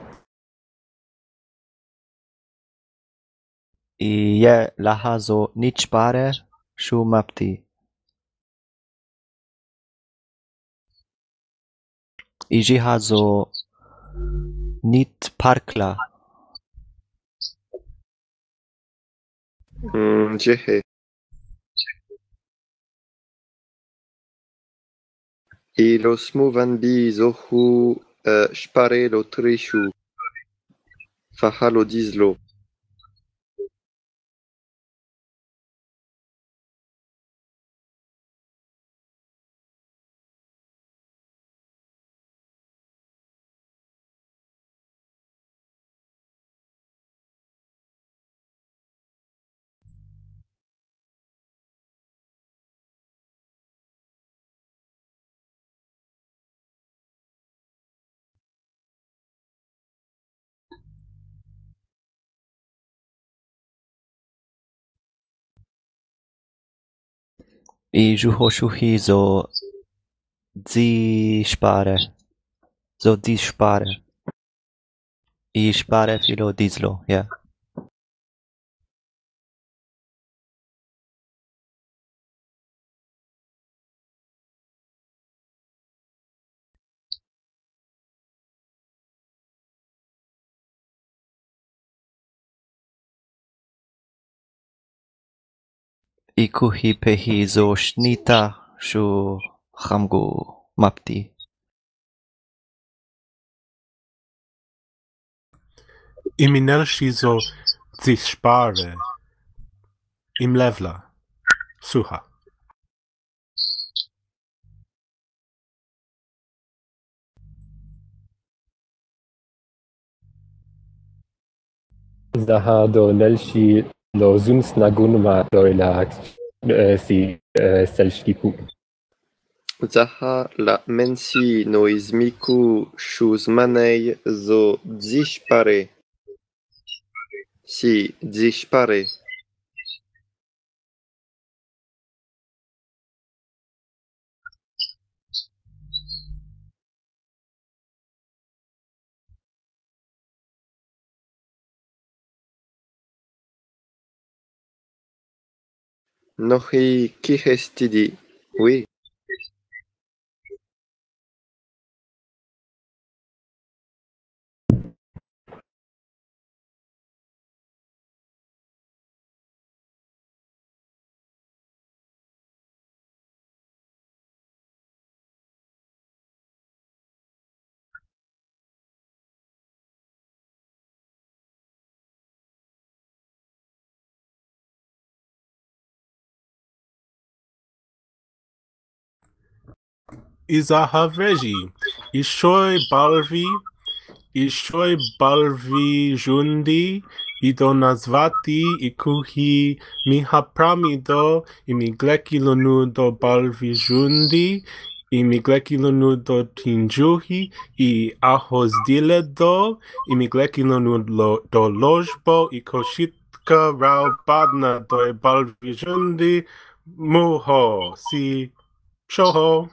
I je lahazo nichpare shu mapti. I jihazo nit parkla. Mm, jehe. I lo smuvanbi zohu uh, shpare lo trishu. Fahalo dizlo. I juho shuhi zo zi shpare. Zo di shpare. I shpare filo dizlo, yeah. I kuhi pehi zo shnita shu chamgu mapti. I minel shizo zishpare. Im levla. Suha. Zaha do nelshi lo zuns nagunma do la si selshkipu. Zaha la mensi no izmiku shuzmanei zo dzishpare. Si, dzishpare. Nohi kihestidi. Oui. Izahaveji. Ishoi balvi. Ishoi balvi jundi. Idonazvati ikuhi mihapramido imiglekilonudo balvi jundi. Imiglekilonudo tinjuhi. I ahosdiledo. Imiglekilonudo do lojbo. Ikoshitka raubadna do balvi jundi. Muho. Si. Shoho.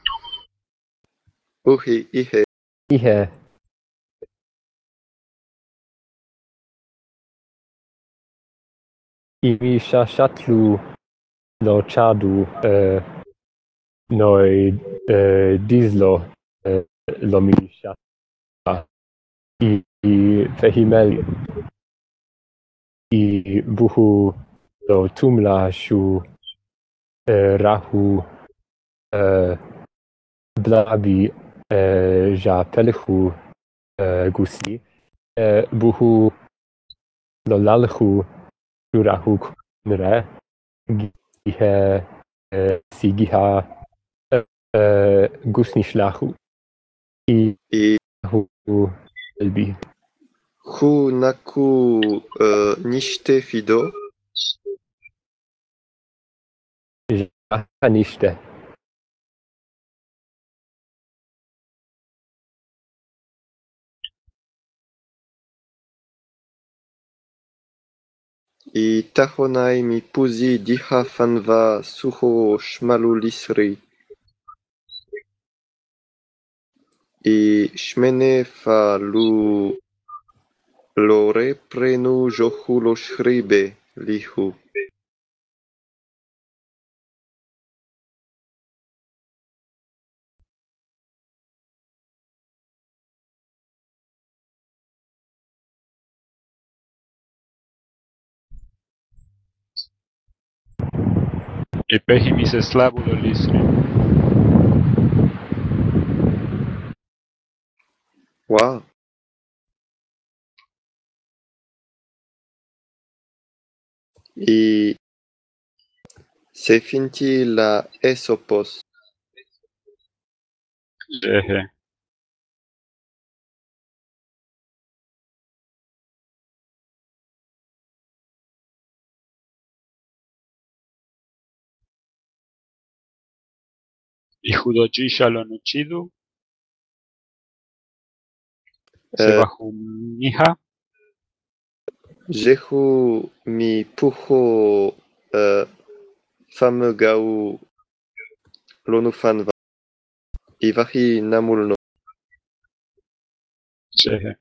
Uhi ihe. Ihe. Imi shashatlu lo chadu eh, noi eh, dislo eh, lo mi shata i, i fehimeli i buhu lo tumla shu eh, rahu eh, blabi eh, ja pelihu eh, gusi eh, buhu lo lalhu shu rahu nre gihe eh, sigiha eh, gusni shlahu i I hu elbi hu naku uh, nishite fido. ja nishte I tahonai mi puzi diha fanva suho shmalulisri. I shmene fa lu lore prenu johu lo shribe lihu. Epehimis eslabulo lisri. Wow. I se finti la esopos. Jehe. Y Judojisha lo nuchidu. Se Uh, bajo mija. Jehu mi puho uh, fame gau lonu fanva. I vahi namulno. Jehe.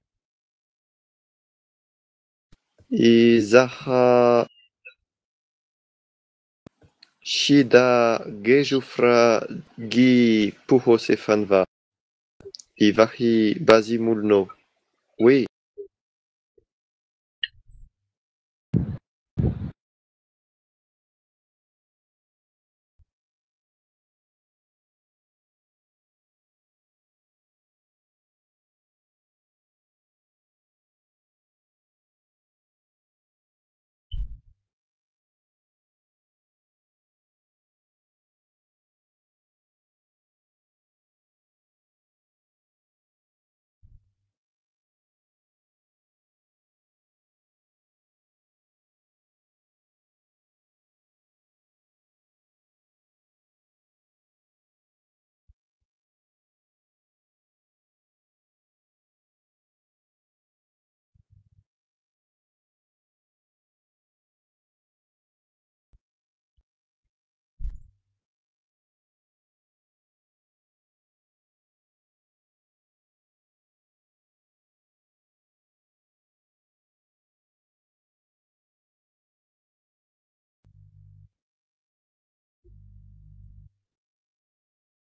I zaha shida gejufra gi puho se fanva. I vahi bazimulno. Oui.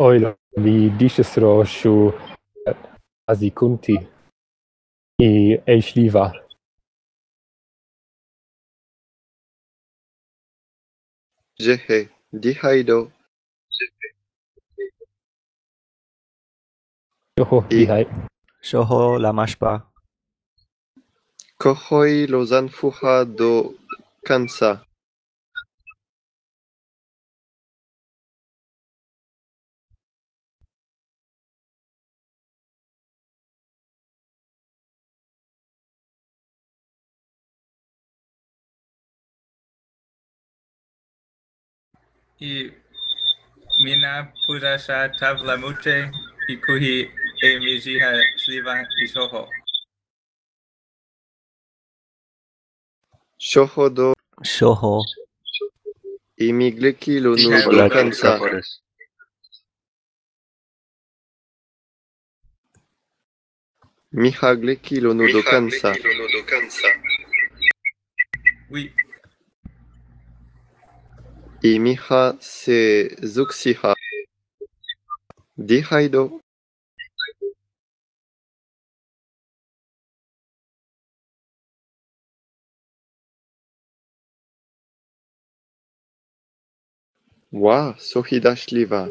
Oila mi disesro shu azikunti i eishliva. Jehe, dihaido, Yoho I- dihai. Shoho lamashpa. kohoi lo zanfuha do kansa. I mina purasha tavla muche i kuhi e mijiha shliva i shoho. Shoho do Shoho. imigleki lo nu Dihai do lo kansa. Mihagleki lo nu do kansa. Oui. I miha se zuxiha. Dihaido. Wa sohidashliva.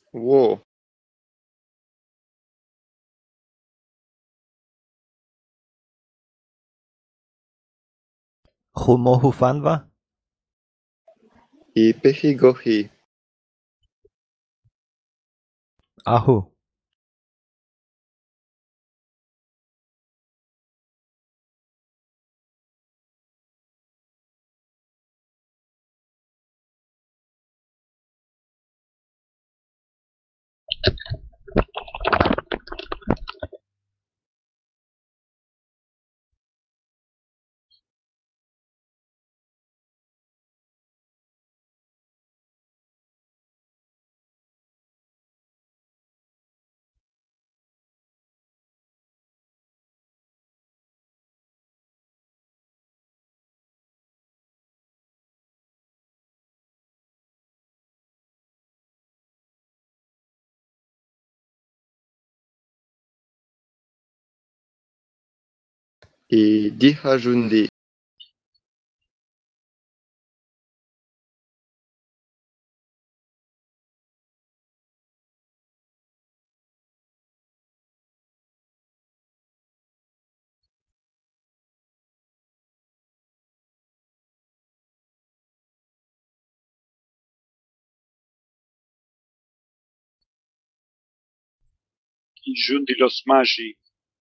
Wo. Humohu fanva? I pehi gohi. Ahu. I dihajundi. I jundi los magi.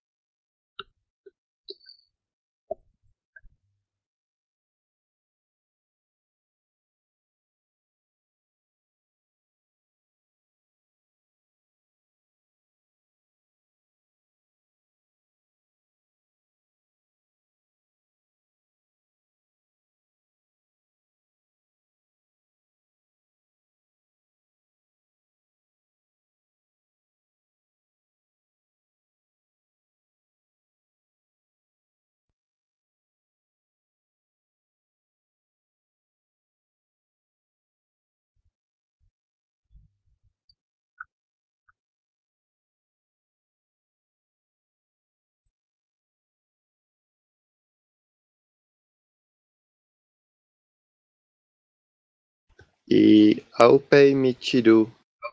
I aupei michidu.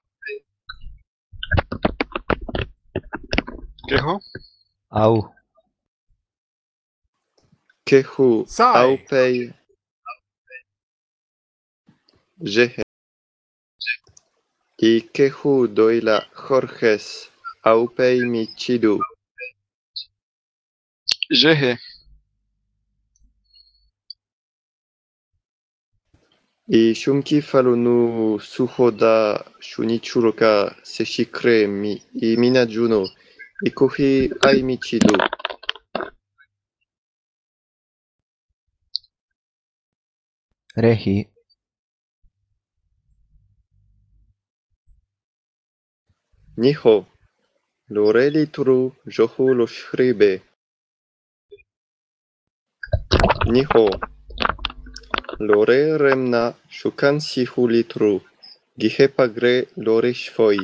Keho? Au. Kehu Sai. aupei. Jehe. I kehu doila Jorges aupei michidu. Jehe. I shumki falonu suhoda shunichuroka seshikre mi i minajuno. I kohi ai michidu. Rehi. Niho. Loreli turu johu lo shribe. Niho. Lore remna shukan sihu litru. Gihe pagre lore shfoi.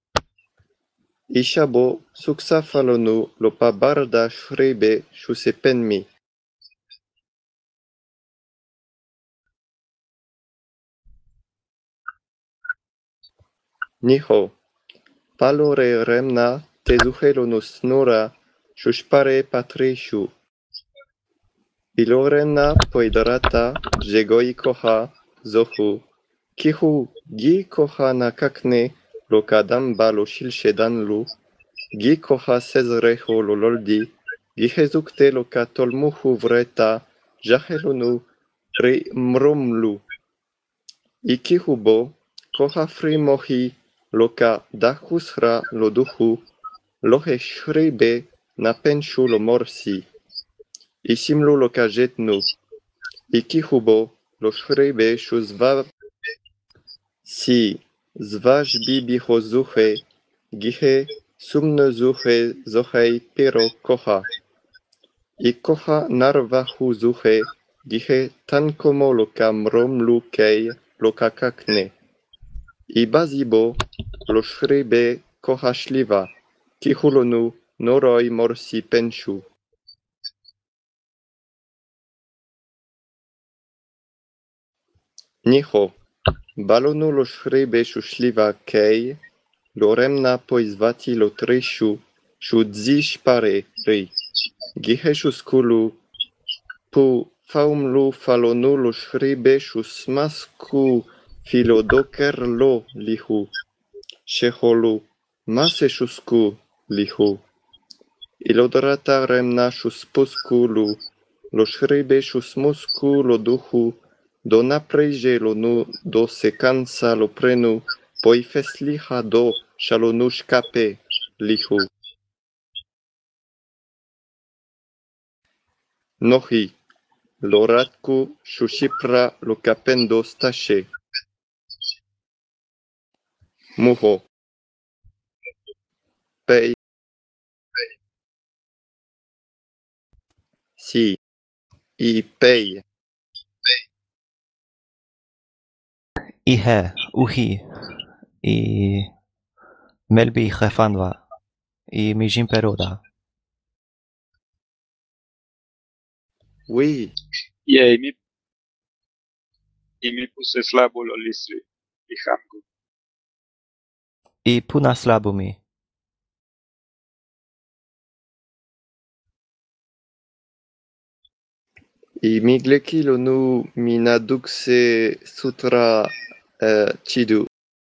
Ishabo suksa falonu lopa barda shribe shusepenmi. Niho. Palore remna tezuhelonu snura shushpare patrishu. Ilorena poidarata jegoi koha zohu. Kihu gi koha nakakne lo kadam balo shilshedan lu. Gi koha sezreho lo loldi. Gi hezukte lo katolmuhu vreta jahelonu ri mrumlu. Ikihu bo koha frimohi loka dahusra lo duhu. Lohe shribe napenshu lo morsi. Isimlu lo kajetnu. Ikihubo lo shribe shu zva si zvajbi biho zuhe gihe sumne zuhe zohei piro koha. Ikoha narvahu zuhe gihe tankomo lo kamrom lu kei lo kakakne. Ibazibo lo shribe koha shliva kihulonu noroi morsi penshu. Niho. Balonu lo shribe shu shliva kei lo remna pois vati lo treshu, shu dzish pare ri. Giheshu skulu, pu faumlu falonu lo shribe shu smasku filodoker lo lihu. Sheholu, mase shusku lihu. Ilodrata remna shu spuskulu, lo shribe shu smusku lo duhu, do napreje lo nu do sekansa lo prenu, poi fesliha do shalonu shkape lihu. Nohi, lo ratku shu shipra lo kapendo stashe. Muho. Pei. Si. I pei. Ihe, uhi, i melbi khefanva, i mijin peroda. Oui. Je, mi, i mi puse slabo lo lisri, i hamgu. I puna slabumi. I migleki lo nu minadukse sutra uh, chidu.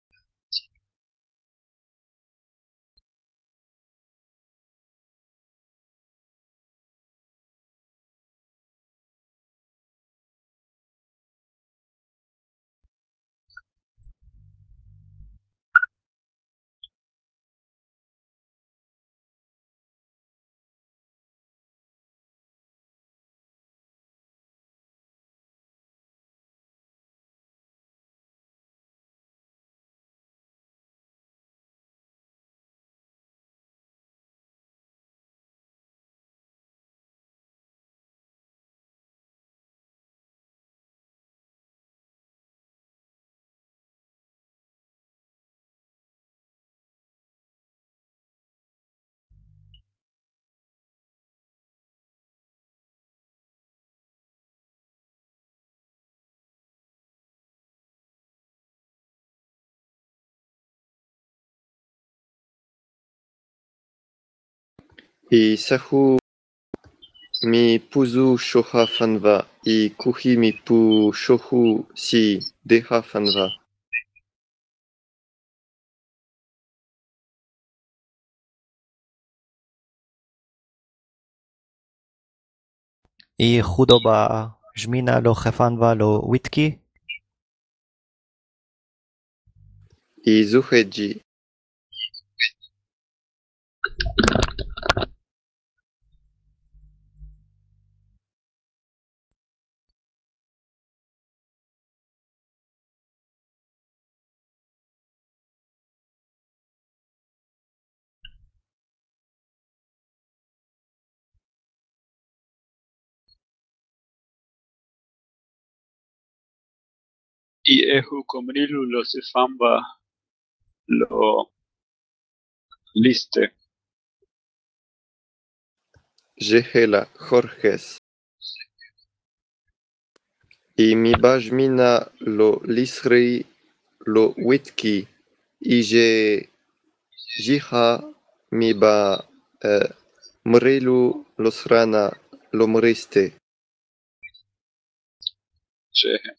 I sahu mi puzu shoha fanva, i kuhi mi pu shohu si deha fanva. I chudoba żmina lo khefanva lo witki. I zuheji. I ehu komrilu lo sefamba lo liste. Jehela Jorges. I mi bajmina lo lisri lo witki. I je jiha mi ba uh, mrilu lo srana lo mriste. Jehe.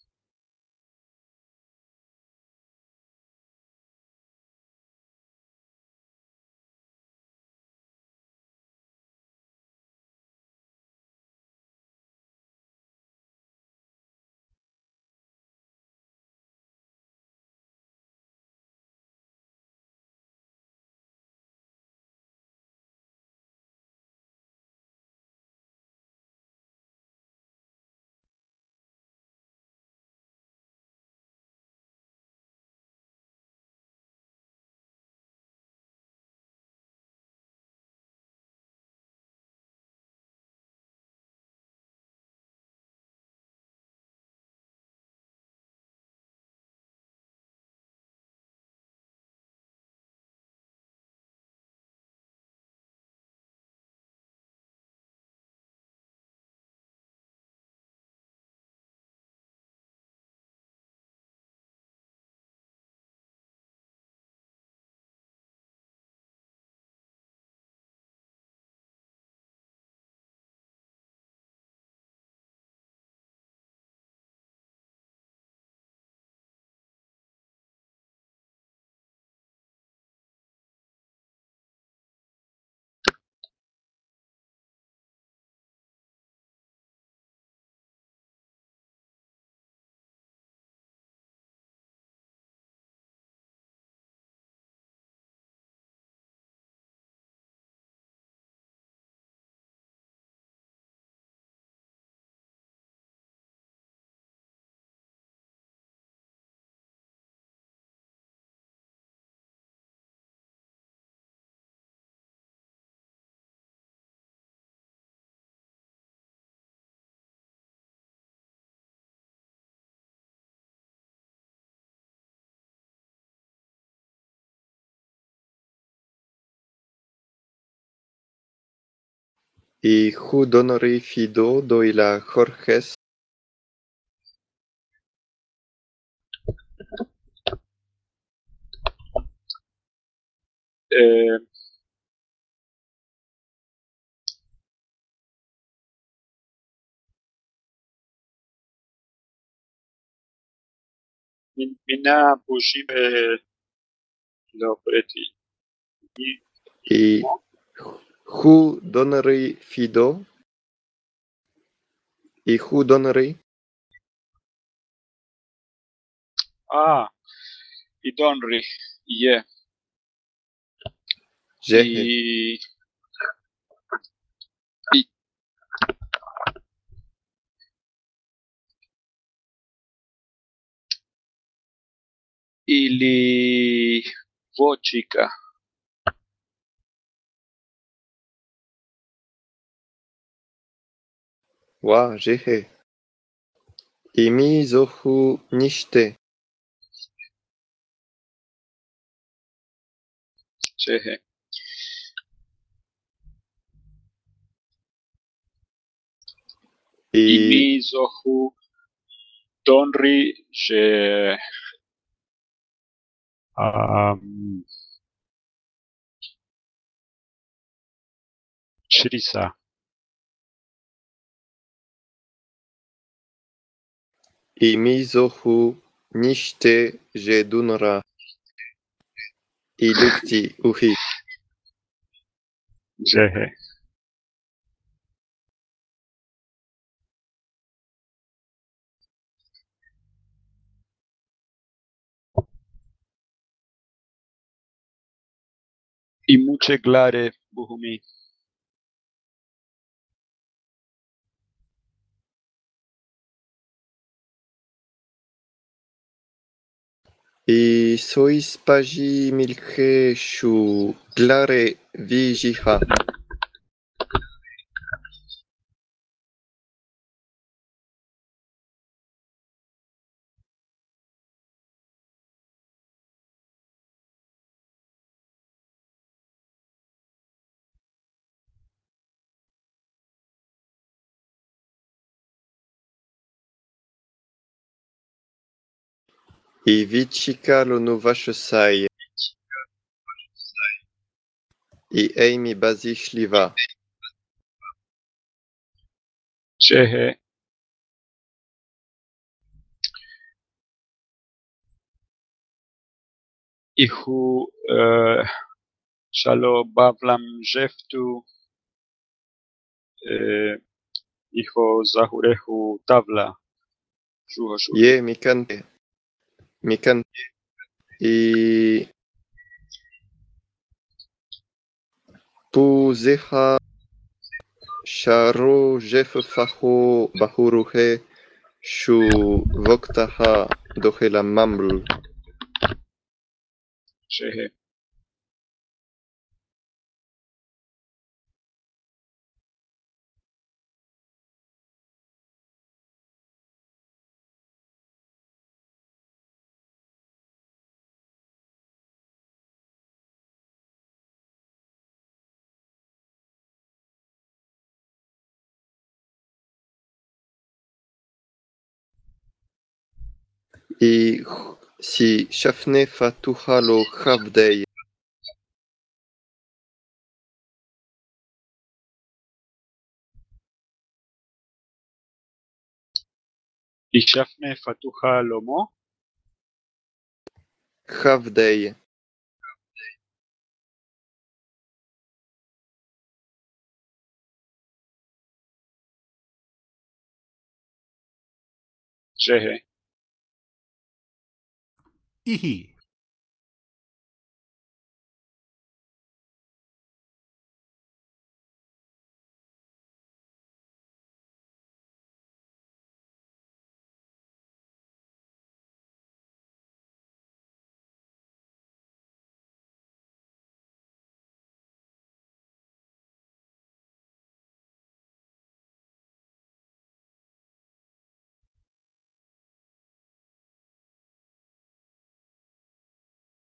Y hu donori fido doila Jorges. Eh, min- Mina bujim lo preti. Mi- Y hu donori fido. Y hu donori. Ah, idonri. Yeah. Jehe. I, i, ili vochika. Wa jehe. Imi zohu nishite. Chehe. Y Imi zohu donri je um, Shrisa. imi zohu nishite je dunora. Ilukti uhi. Jehe. I muche glare buhumi. Y sois pagi milche shu glare vigiha. Y vichika lo no vashesai. Y eimi basi shliva. Chehe. Ihu uh, shalo bavlam jeftu. Uh, Iho zahurehu tavla. Shuho shuho. Ye mikante. Mikante. Y puzeha sharo jef faho bahuruhe shu voktaha dohela maml. Chehe. Y si shafne fatuha lo chavdei. Ishafne fatuha lomo. Chavdei. Chehe. Ihi.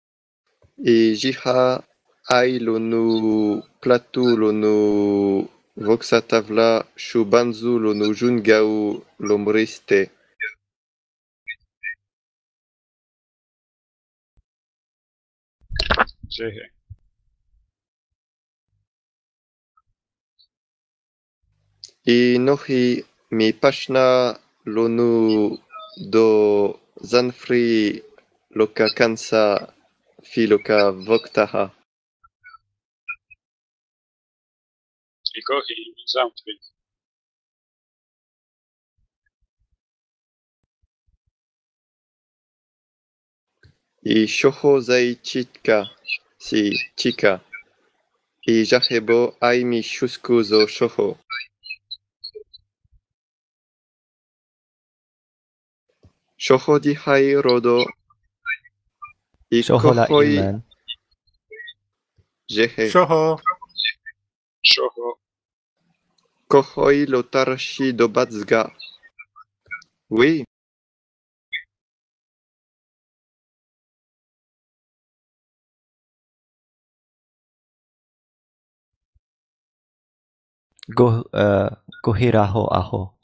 Y jiha ai lo no platou lo no Voxatavla Shubanzu lo Nujungau Lomriste. Jehe. Inohi mi pashna lonu do zanfri loka kansa fi loka voktaha. Ikohi Zamfri. I shoho zai chitka si chika. I jahebo aimi shusku zo shoho. Shoho di hai rodo. I Shoho la kohoi ilmen. jehe. Shoho. Shoho. Kohoi lo tarashi do batzga. Oui. Go, uh, gohiraho aho.